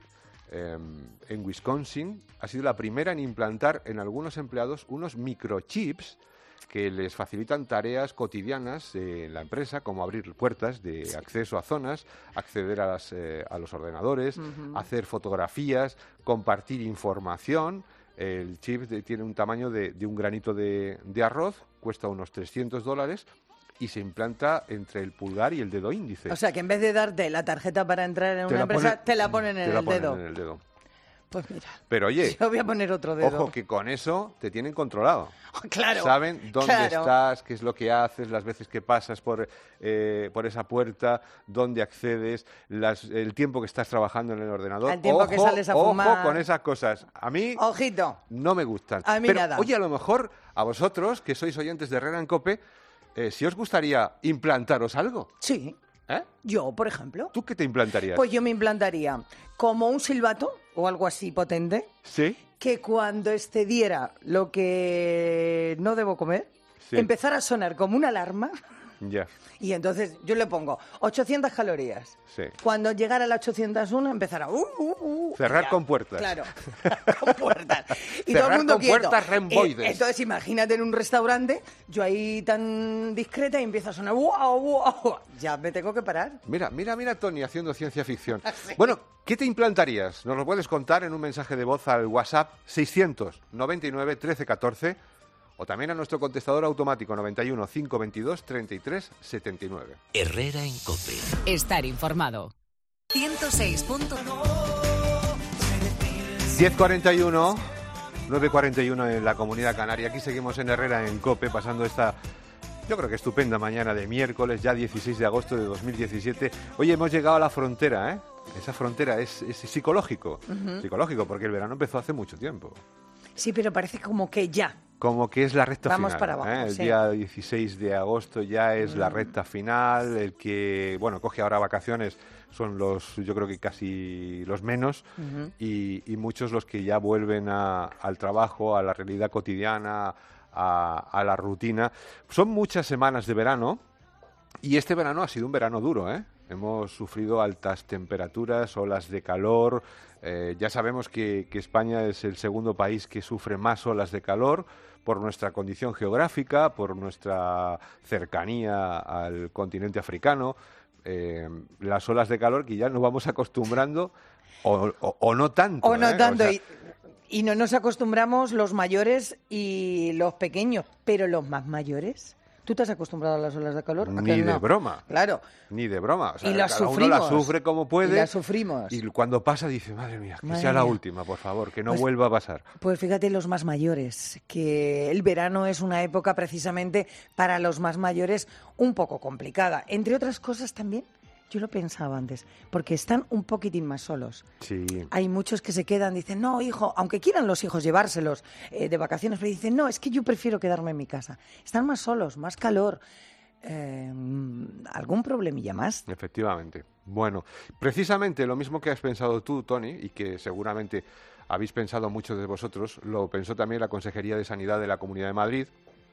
[SPEAKER 1] eh, en Wisconsin, ha sido la primera en implantar en algunos empleados unos microchips que les facilitan tareas cotidianas en la empresa, como abrir puertas de sí. acceso a zonas, acceder a, las, eh, a los ordenadores, uh-huh. hacer fotografías, compartir información. El chip de, tiene un tamaño de, de un granito de, de arroz, cuesta unos trescientos dólares y se implanta entre el pulgar y el dedo índice.
[SPEAKER 2] O sea, que en vez de darte la tarjeta para entrar en te una empresa, pone, te la ponen en
[SPEAKER 1] te la
[SPEAKER 2] el
[SPEAKER 1] ponen
[SPEAKER 2] dedo.
[SPEAKER 1] En el dedo.
[SPEAKER 2] Pues mira,
[SPEAKER 1] pero oye,
[SPEAKER 2] yo voy a poner otro dedo.
[SPEAKER 1] Ojo que con eso te tienen controlado.
[SPEAKER 2] Claro.
[SPEAKER 1] Saben dónde
[SPEAKER 2] claro.
[SPEAKER 1] estás, qué es lo que haces, las veces que pasas por, eh, por esa puerta, dónde accedes, las, el tiempo que estás trabajando en el ordenador.
[SPEAKER 2] El tiempo
[SPEAKER 1] ojo,
[SPEAKER 2] que sales a fumar.
[SPEAKER 1] Ojo con esas cosas. A mí
[SPEAKER 2] Ojito.
[SPEAKER 1] no me gustan.
[SPEAKER 2] A mí
[SPEAKER 1] pero,
[SPEAKER 2] nada.
[SPEAKER 1] Oye, a lo mejor a vosotros, que sois oyentes de Herrera en COPE, eh, si os gustaría implantaros algo.
[SPEAKER 2] Sí.
[SPEAKER 1] ¿Eh?
[SPEAKER 2] Yo, por ejemplo.
[SPEAKER 1] ¿Tú qué te implantarías?
[SPEAKER 2] Pues yo me implantaría como un silbato o algo así potente.
[SPEAKER 1] Sí.
[SPEAKER 2] Que cuando excediera lo que no debo comer, sí. empezara a sonar como una alarma.
[SPEAKER 1] Ya.
[SPEAKER 2] Y entonces yo le pongo ochocientas calorías.
[SPEAKER 1] Sí.
[SPEAKER 2] Cuando llegara a las ochocientos uno empezará... Uh, uh, uh,
[SPEAKER 1] cerrar
[SPEAKER 2] ya.
[SPEAKER 1] con puertas.
[SPEAKER 2] Claro, con puertas. Y
[SPEAKER 1] cerrar
[SPEAKER 2] todo el mundo
[SPEAKER 1] con
[SPEAKER 2] quieto.
[SPEAKER 1] puertas remboides.
[SPEAKER 2] Eh, entonces imagínate en un restaurante, yo ahí tan discreta y empieza a sonar... ¡Wow, wow! Ya me tengo que parar.
[SPEAKER 1] Mira, mira, mira, Tony, haciendo ciencia ficción.
[SPEAKER 2] Sí.
[SPEAKER 1] Bueno, ¿qué te implantarías? Nos lo puedes contar en un mensaje de voz al WhatsApp seiscientos noventa y nueve trece catorce o también a nuestro contestador automático noventa y uno, cinco veintidós, treinta y tres, setenta y nueve.
[SPEAKER 8] Herrera en COPE.
[SPEAKER 9] Estar informado.
[SPEAKER 8] ciento seis punto uno.
[SPEAKER 1] diez cuarenta y uno, nueve cuarenta y uno en la Comunidad Canaria. Aquí seguimos en Herrera en COPE, pasando esta, yo creo que estupenda mañana de miércoles, ya dieciséis de agosto de dos mil diecisiete. Hoy hemos llegado a la frontera, ¿eh? Esa frontera es, es psicológico, uh-huh. psicológico, porque el verano empezó hace mucho tiempo.
[SPEAKER 2] Sí, pero parece como que ya.
[SPEAKER 1] Como que es la recta
[SPEAKER 2] Vamos
[SPEAKER 1] final.
[SPEAKER 2] Para abajo,
[SPEAKER 1] ¿eh? El
[SPEAKER 2] sí.
[SPEAKER 1] día dieciséis de agosto ya es mm. la recta final. El que, bueno, coge ahora vacaciones son los, yo creo que casi los menos. Uh-huh. y, y muchos los que ya vuelven a, al trabajo, a la realidad cotidiana, a, a la rutina. Son muchas semanas de verano y este verano ha sido un verano duro, ¿eh? Hemos sufrido altas temperaturas, olas de calor. Eh, ya sabemos que, que España es el segundo país que sufre más olas de calor por nuestra condición geográfica, por nuestra cercanía al continente africano. Eh, las olas de calor que ya nos vamos acostumbrando o, o, o no tanto.
[SPEAKER 2] O no
[SPEAKER 1] ¿eh?
[SPEAKER 2] tanto.
[SPEAKER 1] O sea,
[SPEAKER 2] y, y no nos acostumbramos los mayores y los pequeños, pero los más mayores... ¿Tú te has acostumbrado a las olas de calor?
[SPEAKER 1] Ni
[SPEAKER 2] no?
[SPEAKER 1] de broma.
[SPEAKER 2] Claro.
[SPEAKER 1] Ni de broma. O sea,
[SPEAKER 2] y las
[SPEAKER 1] cada
[SPEAKER 2] sufrimos.
[SPEAKER 1] uno la sufre como puede.
[SPEAKER 2] Y las sufrimos.
[SPEAKER 1] Y cuando pasa dice, madre mía, que
[SPEAKER 2] madre
[SPEAKER 1] sea
[SPEAKER 2] mía.
[SPEAKER 1] la última, por favor, que no
[SPEAKER 2] pues,
[SPEAKER 1] vuelva a pasar.
[SPEAKER 2] Pues fíjate los más mayores, que el verano es una época precisamente para los más mayores un poco complicada. Entre otras cosas también, yo lo pensaba antes, porque están un poquitín más solos.
[SPEAKER 1] Sí.
[SPEAKER 2] Hay muchos que se quedan, dicen, no, hijo, aunque quieran los hijos llevárselos eh, de vacaciones, pero dicen, no, es que yo prefiero quedarme en mi casa. Están más solos, más calor. Eh, ¿Algún problemilla más?
[SPEAKER 1] Efectivamente. Bueno, precisamente lo mismo que has pensado tú, Tony, y que seguramente habéis pensado muchos de vosotros, lo pensó también la Consejería de Sanidad de la Comunidad de Madrid,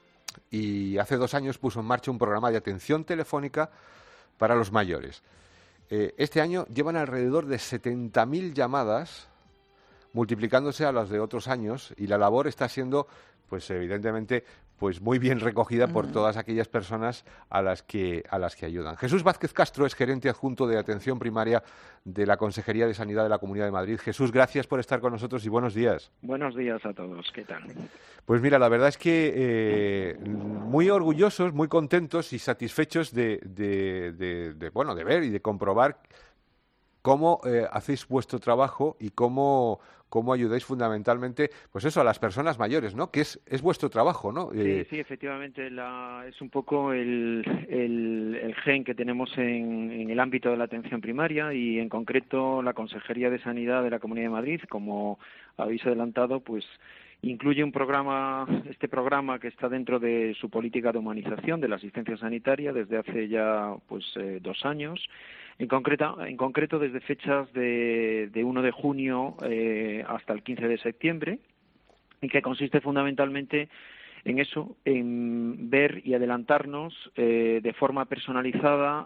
[SPEAKER 1] y hace dos años puso en marcha un programa de atención telefónica para los mayores. Eh, este año llevan alrededor de setenta mil llamadas, multiplicándose a las de otros años, y la labor está siendo, pues evidentemente, pues muy bien recogida por todas aquellas personas a las que a las que ayudan. Jesús Vázquez Castro es gerente adjunto de atención primaria de la Consejería de Sanidad de la Comunidad de Madrid. Jesús, gracias por estar con nosotros y buenos días.
[SPEAKER 10] Buenos días a todos, ¿qué tal?
[SPEAKER 1] Pues mira, la verdad es que eh, muy orgullosos, muy contentos y satisfechos de, de, de, de bueno, de ver y de comprobar cómo eh, hacéis vuestro trabajo y cómo, cómo ayudáis fundamentalmente, pues eso, a las personas mayores, ¿no? Que es, es vuestro trabajo, ¿no?
[SPEAKER 10] Sí,
[SPEAKER 1] eh...
[SPEAKER 10] sí, efectivamente, la, es un poco el, el, el gen que tenemos en, en el ámbito de la atención primaria y, en concreto, la Consejería de Sanidad de la Comunidad de Madrid, como habéis adelantado, pues incluye un programa, este programa que está dentro de su política de humanización de la asistencia sanitaria desde hace ya, pues, eh, dos años. En, concreta, en concreto, desde fechas de, de uno de junio eh, hasta el quince de septiembre, y que consiste fundamentalmente en eso, en ver y adelantarnos eh, de forma personalizada,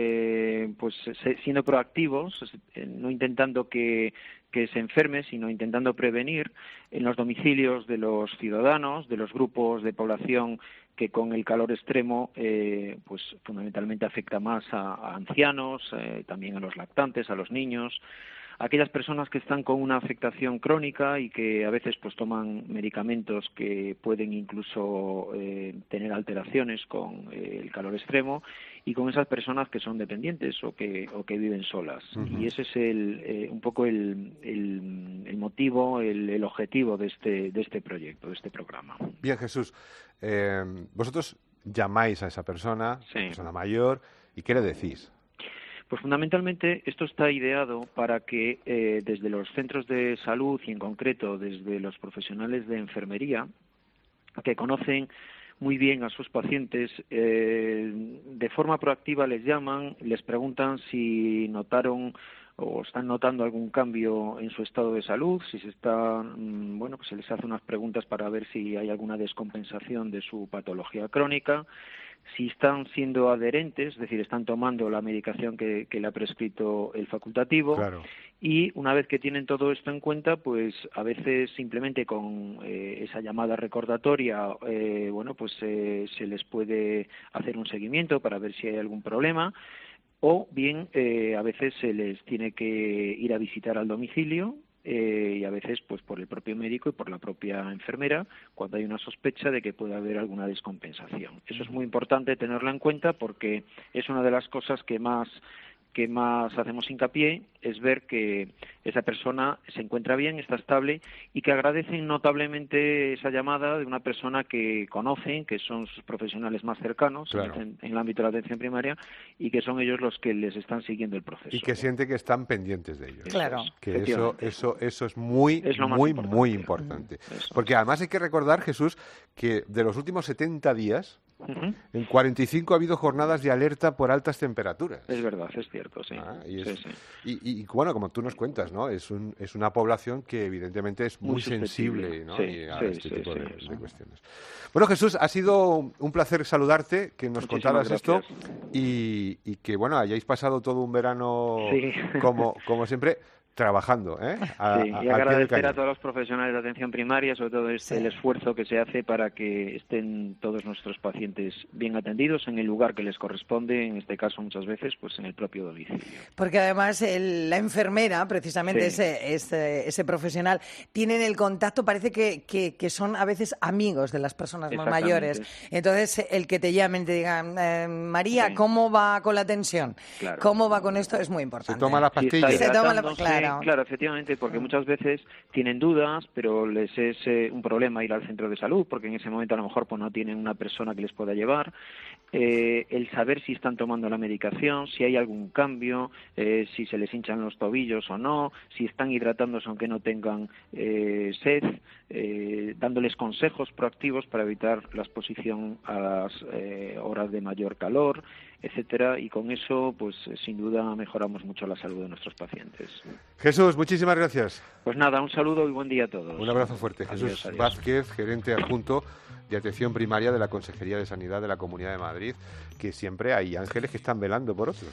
[SPEAKER 10] eh, pues se, siendo proactivos, eh, no intentando que, que se enferme, sino intentando prevenir en los domicilios de los ciudadanos, de los grupos de población que con el calor extremo, eh, pues fundamentalmente afecta más a, a ancianos, eh, también a los lactantes, a los niños, aquellas personas que están con una afectación crónica y que a veces pues toman medicamentos que pueden incluso eh, tener alteraciones con eh, el calor extremo, y con esas personas que son dependientes o que o que viven solas. Uh-huh. Y ese es el eh, un poco el, el, el motivo, el, el objetivo de este de este proyecto, de este programa.
[SPEAKER 1] Bien, Jesús, eh, vosotros llamáis a esa persona, sí. persona mayor, ¿y qué le decís?
[SPEAKER 10] Pues fundamentalmente esto está ideado para que eh, desde los centros de salud y en concreto desde los profesionales de enfermería, que conocen muy bien a sus pacientes, eh, de forma proactiva les llaman, les preguntan si notaron o están notando algún cambio en su estado de salud, si se está, bueno, pues se les hace unas preguntas para ver si hay alguna descompensación de su patología crónica, si están siendo adherentes, es decir, están tomando la medicación que, que le ha prescrito el facultativo.
[SPEAKER 1] Claro.
[SPEAKER 10] Y una vez que tienen todo esto en cuenta, pues a veces simplemente con eh, esa llamada recordatoria, eh, bueno, pues eh, se les puede hacer un seguimiento para ver si hay algún problema, o bien eh, a veces se les tiene que ir a visitar al domicilio, eh, y a veces pues por el propio médico y por la propia enfermera cuando hay una sospecha de que puede haber alguna descompensación. Eso es muy importante tenerlo en cuenta porque es una de las cosas que más que más hacemos hincapié, es ver que esa persona se encuentra bien, está estable y que agradecen notablemente esa llamada de una persona que conocen, que son sus profesionales más cercanos, claro, en, en el ámbito de la atención primaria, y que son ellos los que les están siguiendo el proceso.
[SPEAKER 1] Y que siente que están pendientes de ellos.
[SPEAKER 2] Claro.
[SPEAKER 1] Que eso, eso, eso es muy,
[SPEAKER 10] es
[SPEAKER 1] muy,
[SPEAKER 10] importante.
[SPEAKER 1] muy importante. Eso. Porque además hay que recordar, Jesús, que de los últimos setenta días, Uh-huh. en cuarenta y cinco ha habido jornadas de alerta por altas temperaturas.
[SPEAKER 10] Es verdad, es cierto, sí.
[SPEAKER 1] Ah, y, es,
[SPEAKER 10] sí, sí.
[SPEAKER 1] Y, y bueno, como tú nos cuentas, ¿no? Es, un, es una población que evidentemente es muy, muy sensible, ¿no?
[SPEAKER 10] Sí,
[SPEAKER 1] y a
[SPEAKER 10] sí,
[SPEAKER 1] este
[SPEAKER 10] sí,
[SPEAKER 1] tipo
[SPEAKER 10] sí,
[SPEAKER 1] de,
[SPEAKER 10] sí.
[SPEAKER 1] de cuestiones. Bueno, Jesús, ha sido un placer saludarte, que nos
[SPEAKER 10] Muchísimas
[SPEAKER 1] contaras
[SPEAKER 10] gracias.
[SPEAKER 1] esto y, y que, bueno, hayáis pasado todo un verano
[SPEAKER 10] sí.
[SPEAKER 1] como, como siempre, trabajando, ¿eh? A,
[SPEAKER 10] sí, y
[SPEAKER 1] a,
[SPEAKER 10] agradecer a todos los profesionales de atención primaria, sobre todo este,
[SPEAKER 2] sí.
[SPEAKER 10] el esfuerzo que se hace para que estén todos nuestros pacientes bien atendidos en el lugar que les corresponde, en este caso muchas veces pues en el propio domicilio.
[SPEAKER 2] Porque además el, la enfermera, precisamente
[SPEAKER 10] sí.
[SPEAKER 2] ese, ese, ese profesional, tienen el contacto, parece que, que, que son a veces amigos de las personas más mayores. Entonces, el que te llamen y te digan, eh, María, sí. ¿cómo va con la tensión?
[SPEAKER 10] Claro.
[SPEAKER 2] ¿Cómo va con esto? Es muy importante.
[SPEAKER 1] Se toma las pastillas.
[SPEAKER 10] Si
[SPEAKER 2] se toma la, claro.
[SPEAKER 10] Claro, efectivamente, porque muchas veces tienen dudas, pero les es eh, un problema ir al centro de salud, porque en ese momento a lo mejor pues no tienen una persona que les pueda llevar. Eh, el saber si están tomando la medicación, si hay algún cambio, eh, si se les hinchan los tobillos o no, si están hidratándose aunque no tengan eh, sed, eh, dándoles consejos proactivos para evitar la exposición a las eh, horas de mayor calor, etcétera, y con eso pues sin duda mejoramos mucho la salud de nuestros pacientes.
[SPEAKER 1] Jesús, muchísimas gracias.
[SPEAKER 10] Pues nada, un saludo y buen día a todos.
[SPEAKER 1] Un abrazo fuerte.
[SPEAKER 10] Adiós,
[SPEAKER 1] Jesús
[SPEAKER 10] adiós.
[SPEAKER 1] Vázquez, gerente adjunto de atención primaria de la Consejería de Sanidad de la Comunidad de Madrid, que siempre hay ángeles que están velando por otros.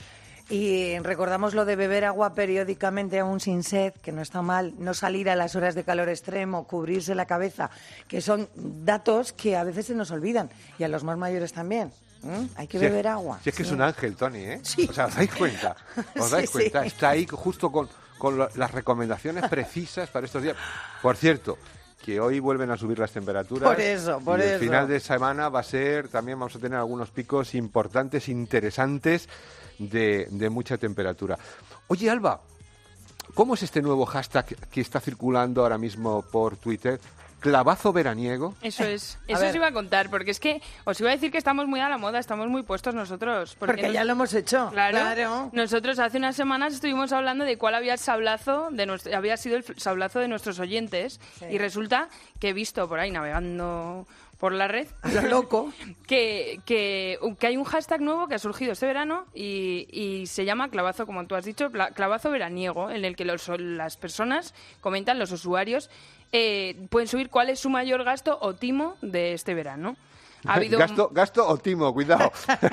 [SPEAKER 2] Y recordamos lo de beber agua periódicamente aún sin sed, que no está mal, no salir a las horas de calor extremo, cubrirse la cabeza, que son datos que a veces se nos olvidan, y a los más mayores también. ¿Mm? Hay que
[SPEAKER 1] si
[SPEAKER 2] beber
[SPEAKER 1] es,
[SPEAKER 2] agua.
[SPEAKER 1] Si es que
[SPEAKER 2] sí.
[SPEAKER 1] es un ángel, Tony, ¿eh?
[SPEAKER 2] Sí.
[SPEAKER 1] O sea, ¿os dais cuenta? ¿Os dais
[SPEAKER 2] sí,
[SPEAKER 1] cuenta?
[SPEAKER 2] sí.
[SPEAKER 1] Está ahí justo con, con lo, las recomendaciones precisas para estos días. Por cierto, que hoy vuelven a subir las temperaturas.
[SPEAKER 2] Por eso, por
[SPEAKER 1] y
[SPEAKER 2] eso.
[SPEAKER 1] el final de semana va a ser, también vamos a tener algunos picos importantes, interesantes, de, de mucha temperatura. Oye, Alba, ¿cómo es este nuevo hashtag que está circulando ahora mismo por Twitter? ¿Clavazo veraniego?
[SPEAKER 4] Eso es, eso os iba a contar, porque es que os iba a decir que estamos muy a la moda, estamos muy puestos nosotros.
[SPEAKER 2] Porque,
[SPEAKER 4] Porque
[SPEAKER 2] nos, ya lo hemos hecho.
[SPEAKER 4] Claro,
[SPEAKER 2] claro.
[SPEAKER 4] Nosotros hace unas semanas estuvimos hablando de cuál había el sablazo de nuestro, había sido el sablazo de nuestros oyentes, sí. Y resulta que he visto por ahí navegando por la red.
[SPEAKER 2] Lo loco.
[SPEAKER 4] que, que, que hay un hashtag nuevo que ha surgido este verano y, y se llama clavazo, como tú has dicho, clavazo veraniego, en el que los, las personas comentan, los usuarios, eh, pueden subir cuál es su mayor gasto o timo de este verano. Ha habido
[SPEAKER 1] gasto, gasto o timo, cuidado.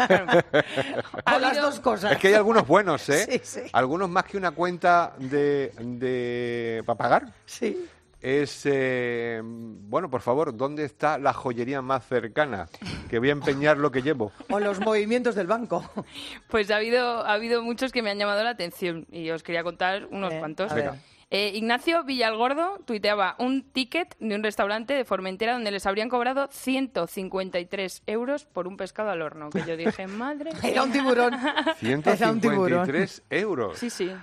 [SPEAKER 2] O las dos cosas.
[SPEAKER 1] Es que hay algunos buenos, ¿eh?
[SPEAKER 2] Sí, sí.
[SPEAKER 1] Algunos más que una cuenta de, de para pagar.
[SPEAKER 2] Sí.
[SPEAKER 1] Es, eh, bueno, por favor, ¿dónde está la joyería más cercana? Que voy a empeñar lo que llevo.
[SPEAKER 2] O los movimientos del banco.
[SPEAKER 4] Pues ha habido, ha habido muchos que me han llamado la atención y os quería contar unos
[SPEAKER 2] Eh,
[SPEAKER 4] cuantos.
[SPEAKER 2] a ver.
[SPEAKER 4] Eh, Ignacio Villalgordo tuiteaba un ticket de un restaurante de Formentera donde les habrían cobrado ciento cincuenta y tres euros por un pescado al horno. Que yo dije, madre mía.
[SPEAKER 2] Era un tiburón.
[SPEAKER 1] ciento cincuenta y tres euros.
[SPEAKER 4] Sí, sí.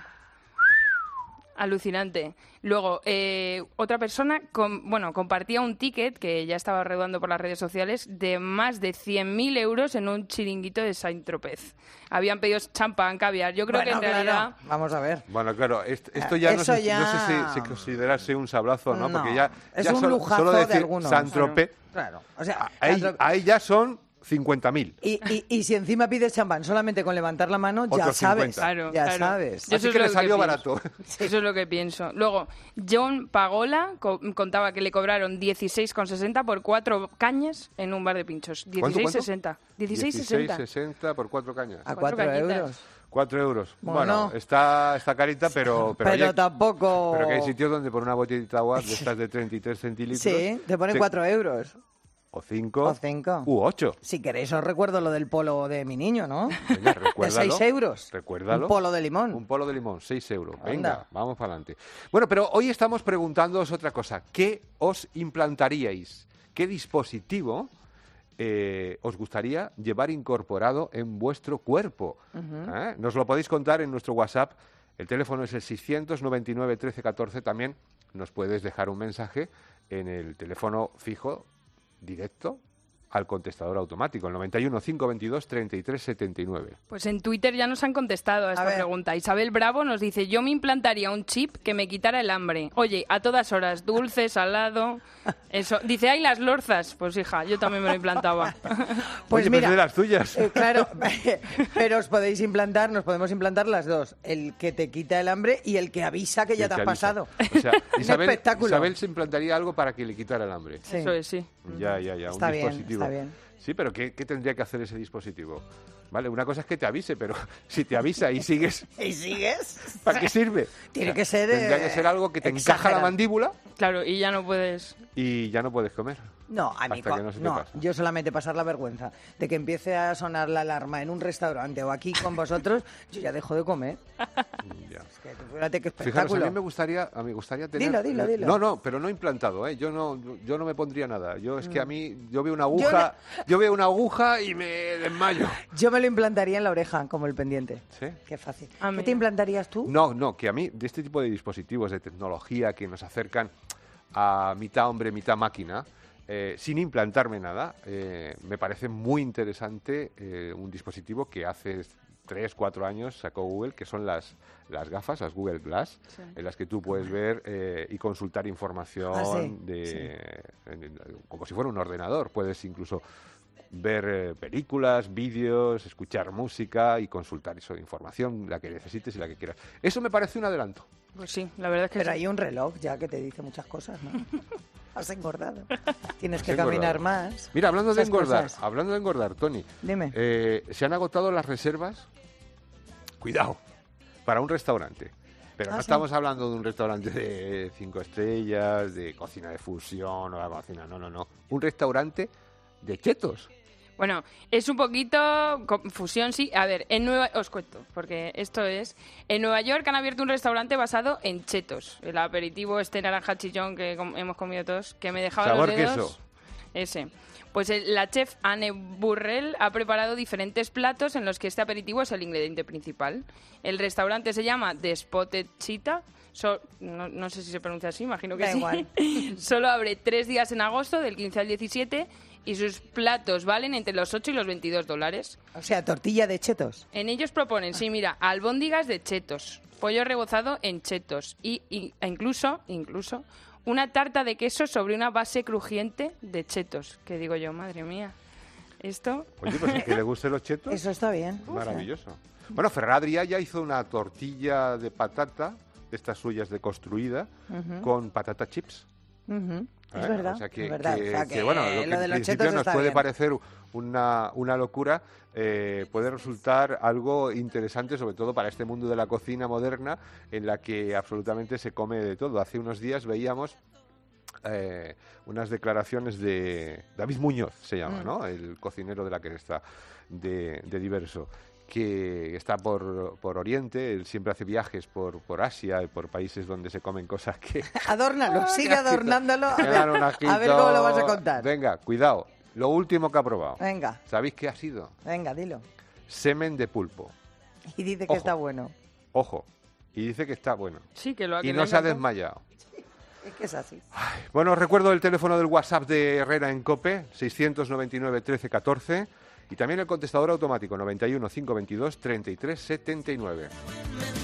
[SPEAKER 4] Alucinante. Luego, eh, otra persona com- bueno, compartía un ticket que ya estaba rodando por las redes sociales de más de cien mil euros en un chiringuito de Saint-Tropez. Habían pedido champán, caviar. Yo creo
[SPEAKER 2] Bueno,
[SPEAKER 4] que en
[SPEAKER 2] claro.
[SPEAKER 4] realidad...
[SPEAKER 2] Vamos a ver.
[SPEAKER 1] Bueno, claro, est- esto ya, no
[SPEAKER 2] Eso
[SPEAKER 1] sé,
[SPEAKER 2] ya-
[SPEAKER 1] no sé si, si considerarse un sablazo o no,
[SPEAKER 2] No,
[SPEAKER 1] porque ya,
[SPEAKER 2] es
[SPEAKER 1] ya
[SPEAKER 2] un
[SPEAKER 1] solo,
[SPEAKER 2] lujazo
[SPEAKER 1] solo
[SPEAKER 2] de
[SPEAKER 1] decir
[SPEAKER 2] algunos.
[SPEAKER 1] Saint-Tropez,
[SPEAKER 2] Claro. O sea,
[SPEAKER 1] ahí,
[SPEAKER 2] Saint-Tropez-
[SPEAKER 1] ahí ya son cincuenta mil.
[SPEAKER 2] Y, y, y si encima pides champán solamente con levantar la mano, ya
[SPEAKER 1] Otros
[SPEAKER 2] sabes.
[SPEAKER 1] cincuenta.
[SPEAKER 4] Claro,
[SPEAKER 2] ya
[SPEAKER 4] claro.
[SPEAKER 2] sabes.
[SPEAKER 4] Yo
[SPEAKER 1] Así
[SPEAKER 4] eso
[SPEAKER 1] que
[SPEAKER 4] es
[SPEAKER 1] le
[SPEAKER 4] lo
[SPEAKER 1] salió
[SPEAKER 4] pienso.
[SPEAKER 1] barato.
[SPEAKER 4] Eso es lo que pienso. Luego, John Pagola co- contaba que le cobraron dieciséis con sesenta por cuatro cañas en un bar de pinchos.
[SPEAKER 1] ¿Cuánto, cuánto?
[SPEAKER 4] dieciséis sesenta. dieciséis sesenta.
[SPEAKER 1] sesenta por cuatro cañas.
[SPEAKER 2] A
[SPEAKER 4] Cuatro
[SPEAKER 2] cuatro
[SPEAKER 4] cañitas.
[SPEAKER 2] euros.
[SPEAKER 1] Cuatro euros. Bueno,
[SPEAKER 2] Bueno.
[SPEAKER 1] está, está carita, pero... Pero,
[SPEAKER 2] Pero
[SPEAKER 1] oye,
[SPEAKER 2] tampoco...
[SPEAKER 1] pero que hay sitios donde por una botellita de agua de estas de treinta y tres centilitros...
[SPEAKER 2] Sí, te ponen cuatro euros.
[SPEAKER 1] O cinco.
[SPEAKER 2] O cinco.
[SPEAKER 1] U ocho.
[SPEAKER 2] Si queréis os recuerdo lo del polo de mi niño, ¿no?
[SPEAKER 1] Venga,
[SPEAKER 2] De
[SPEAKER 1] recuérdalo.
[SPEAKER 2] seis euros.
[SPEAKER 1] Recuérdalo.
[SPEAKER 2] Un polo de limón.
[SPEAKER 1] Un polo de limón, seis euros. Venga,
[SPEAKER 2] Anda.
[SPEAKER 1] vamos para adelante. Bueno, pero hoy estamos preguntándoos otra cosa. ¿Qué os implantaríais? ¿Qué dispositivo eh, os gustaría llevar incorporado en vuestro cuerpo? ¿Eh? Nos lo podéis contar en nuestro WhatsApp. El teléfono es el seiscientos noventa y nueve trece catorce. También nos puedes dejar un mensaje en el teléfono fijo directo al contestador automático, el noventa y uno, cinco veintidós, treinta y tres setenta y nueve.
[SPEAKER 4] Pues en Twitter ya nos han contestado a esta
[SPEAKER 2] ver.
[SPEAKER 4] pregunta. Isabel Bravo nos dice, yo me implantaría un chip que me quitara el hambre. Oye, a todas horas, dulce, salado, eso. Dice, ay, las lorzas. Pues hija, yo también me lo implantaba.
[SPEAKER 2] Pues
[SPEAKER 1] Oye,
[SPEAKER 2] mira,
[SPEAKER 1] de las tuyas.
[SPEAKER 2] eh, claro, pero os podéis implantar, nos podemos implantar las dos. El que te quita el hambre y el que avisa que ya
[SPEAKER 1] El
[SPEAKER 2] te
[SPEAKER 1] que
[SPEAKER 2] has
[SPEAKER 1] avisa.
[SPEAKER 2] pasado.
[SPEAKER 1] O sea,
[SPEAKER 2] Un
[SPEAKER 1] Isabel,
[SPEAKER 2] espectáculo.
[SPEAKER 1] Isabel se implantaría algo para que le quitara el hambre.
[SPEAKER 2] Sí.
[SPEAKER 4] Eso es, sí.
[SPEAKER 1] Ya, ya, ya,
[SPEAKER 2] Está
[SPEAKER 1] un
[SPEAKER 2] bien,
[SPEAKER 1] dispositivo.
[SPEAKER 2] está bien.
[SPEAKER 1] Sí, pero ¿qué, ¿qué tendría que hacer ese dispositivo? Vale, una cosa es que te avise, pero si te avisa y sigues,
[SPEAKER 2] ¿Y sigues?
[SPEAKER 1] ¿para qué sirve?
[SPEAKER 2] Tiene que ser,
[SPEAKER 1] Tendría
[SPEAKER 2] eh,
[SPEAKER 1] que ser algo que te encaja
[SPEAKER 2] exagerado.
[SPEAKER 1] la mandíbula
[SPEAKER 4] Claro, y ya no puedes...
[SPEAKER 1] y ya no puedes comer.
[SPEAKER 2] No, a mí
[SPEAKER 1] Hasta
[SPEAKER 2] co-
[SPEAKER 1] que no se te
[SPEAKER 2] no,
[SPEAKER 1] pasa.
[SPEAKER 2] yo solamente pasar la vergüenza de que empiece a sonar la alarma en un restaurante o aquí con vosotros, yo ya dejo de comer.
[SPEAKER 1] Ya.
[SPEAKER 2] Es que tú fíjate qué
[SPEAKER 1] Fijaros, a
[SPEAKER 2] espectáculo.
[SPEAKER 1] mí me gustaría, a mí me gustaría tener...
[SPEAKER 2] Dilo, dilo, dilo.
[SPEAKER 1] No, no, pero no implantado, ¿eh? Yo no, yo no me pondría nada. Yo es que
[SPEAKER 2] Mm.
[SPEAKER 1] a mí, yo veo una aguja, yo, veo una aguja y me desmayo.
[SPEAKER 2] Yo me lo implantaría en la oreja, como el pendiente.
[SPEAKER 1] ¿Sí?
[SPEAKER 2] Qué fácil.
[SPEAKER 4] A
[SPEAKER 2] ¿Qué
[SPEAKER 4] mí
[SPEAKER 2] te
[SPEAKER 4] no.
[SPEAKER 2] implantarías tú?
[SPEAKER 1] No, no, que a mí, de este tipo de dispositivos de tecnología que nos acercan a mitad hombre, mitad máquina, eh, sin implantarme nada, eh, me parece muy interesante eh, un dispositivo que hace tres, cuatro años sacó Google, que son las, las gafas, las Google Glass,
[SPEAKER 4] Sí.
[SPEAKER 1] en las que tú puedes ver eh, y consultar información
[SPEAKER 2] Ah, sí,
[SPEAKER 1] de, en- en- como si fuera un ordenador. Puedes incluso ver eh, películas, vídeos, escuchar música y consultar eso, información, la que necesites y la que quieras. Eso me parece un adelanto.
[SPEAKER 4] Pues sí, la verdad es que
[SPEAKER 2] Pero
[SPEAKER 4] sí.
[SPEAKER 2] hay un reloj ya que te dice muchas cosas, ¿no? Has engordado. Tienes
[SPEAKER 1] Has
[SPEAKER 2] que caminar
[SPEAKER 1] engordado.
[SPEAKER 2] más.
[SPEAKER 1] Mira, hablando de
[SPEAKER 2] Esas
[SPEAKER 1] engordar,
[SPEAKER 2] cosas.
[SPEAKER 1] hablando de engordar, Tony,
[SPEAKER 2] Dime.
[SPEAKER 1] eh, se han agotado las reservas, cuidado, para un restaurante. Pero
[SPEAKER 2] Ah,
[SPEAKER 1] no
[SPEAKER 2] sí.
[SPEAKER 1] estamos hablando de un restaurante de cinco estrellas, de cocina de fusión o la cocina, no, no, no. Un restaurante de chetos.
[SPEAKER 4] Bueno, es un poquito confusión, sí. A ver, en Nueva... os cuento, porque esto es... En Nueva York han abierto un restaurante basado en chetos. El aperitivo este naranja chillón que com- hemos comido todos, que me dejaba
[SPEAKER 1] Sabor
[SPEAKER 4] los dedos...
[SPEAKER 1] queso.
[SPEAKER 4] Ese. Pues el- la chef Anne Burrell ha preparado diferentes platos en los que este aperitivo es el ingrediente principal. El restaurante se llama The Spotted Cheetah. So- no, no sé si se pronuncia así, imagino que
[SPEAKER 2] Da
[SPEAKER 4] sí.
[SPEAKER 2] igual.
[SPEAKER 4] Solo abre tres días en agosto, del quince al diecisiete, y sus platos valen entre los ocho y los veintidós dólares.
[SPEAKER 2] O sea, tortilla de chetos.
[SPEAKER 4] En ellos proponen, sí, mira, albóndigas de chetos, pollo rebozado en chetos y, y e incluso, incluso una tarta de queso sobre una base crujiente de chetos. Que digo yo, madre mía, esto...
[SPEAKER 1] Oye, pues a que le gusten los chetos.
[SPEAKER 2] Eso está bien.
[SPEAKER 1] Maravilloso. Bueno, Ferradria ya hizo una tortilla de patata, de estas suyas de construida, uh-huh. con patata chips.
[SPEAKER 2] Uh-huh. Es
[SPEAKER 1] ¿Eh?
[SPEAKER 2] verdad,
[SPEAKER 1] o sea que,
[SPEAKER 2] es verdad.
[SPEAKER 1] Que,
[SPEAKER 2] o sea que,
[SPEAKER 1] que, bueno, lo que
[SPEAKER 2] lo de
[SPEAKER 1] en
[SPEAKER 2] los
[SPEAKER 1] principio
[SPEAKER 2] chetos
[SPEAKER 1] nos
[SPEAKER 2] está
[SPEAKER 1] puede
[SPEAKER 2] bien.
[SPEAKER 1] parecer una, una locura, eh, puede resultar algo interesante, sobre todo para este mundo de la cocina moderna, en la que absolutamente se come de todo. Hace unos días veíamos eh, unas declaraciones de David Muñoz, se llama, mm. ¿no? El cocinero de la Cresta, de, de Diverso, que está por, por Oriente, él siempre hace viajes por, por Asia y por países donde se comen cosas que...
[SPEAKER 2] Adórnalo, sigue adornándolo, a ver,
[SPEAKER 1] ajito,
[SPEAKER 2] a ver cómo lo vas a contar.
[SPEAKER 1] Venga, cuidado, lo último que ha probado.
[SPEAKER 2] Venga.
[SPEAKER 1] ¿Sabéis qué ha sido?
[SPEAKER 2] Venga, dilo.
[SPEAKER 1] Semen de pulpo.
[SPEAKER 2] Y dice que
[SPEAKER 1] Ojo.
[SPEAKER 2] está bueno.
[SPEAKER 1] Ojo, y dice que está bueno.
[SPEAKER 4] Sí, que lo ha
[SPEAKER 1] Y no se ha desmayado.
[SPEAKER 2] Es que es así.
[SPEAKER 1] Ay, bueno, os recuerdo el teléfono del WhatsApp de Herrera en COPE, seiscientos noventa y nueve, trece, catorce, y también el contestador automático noventa y uno, quinientos veintidós, treinta y tres, setenta y nueve.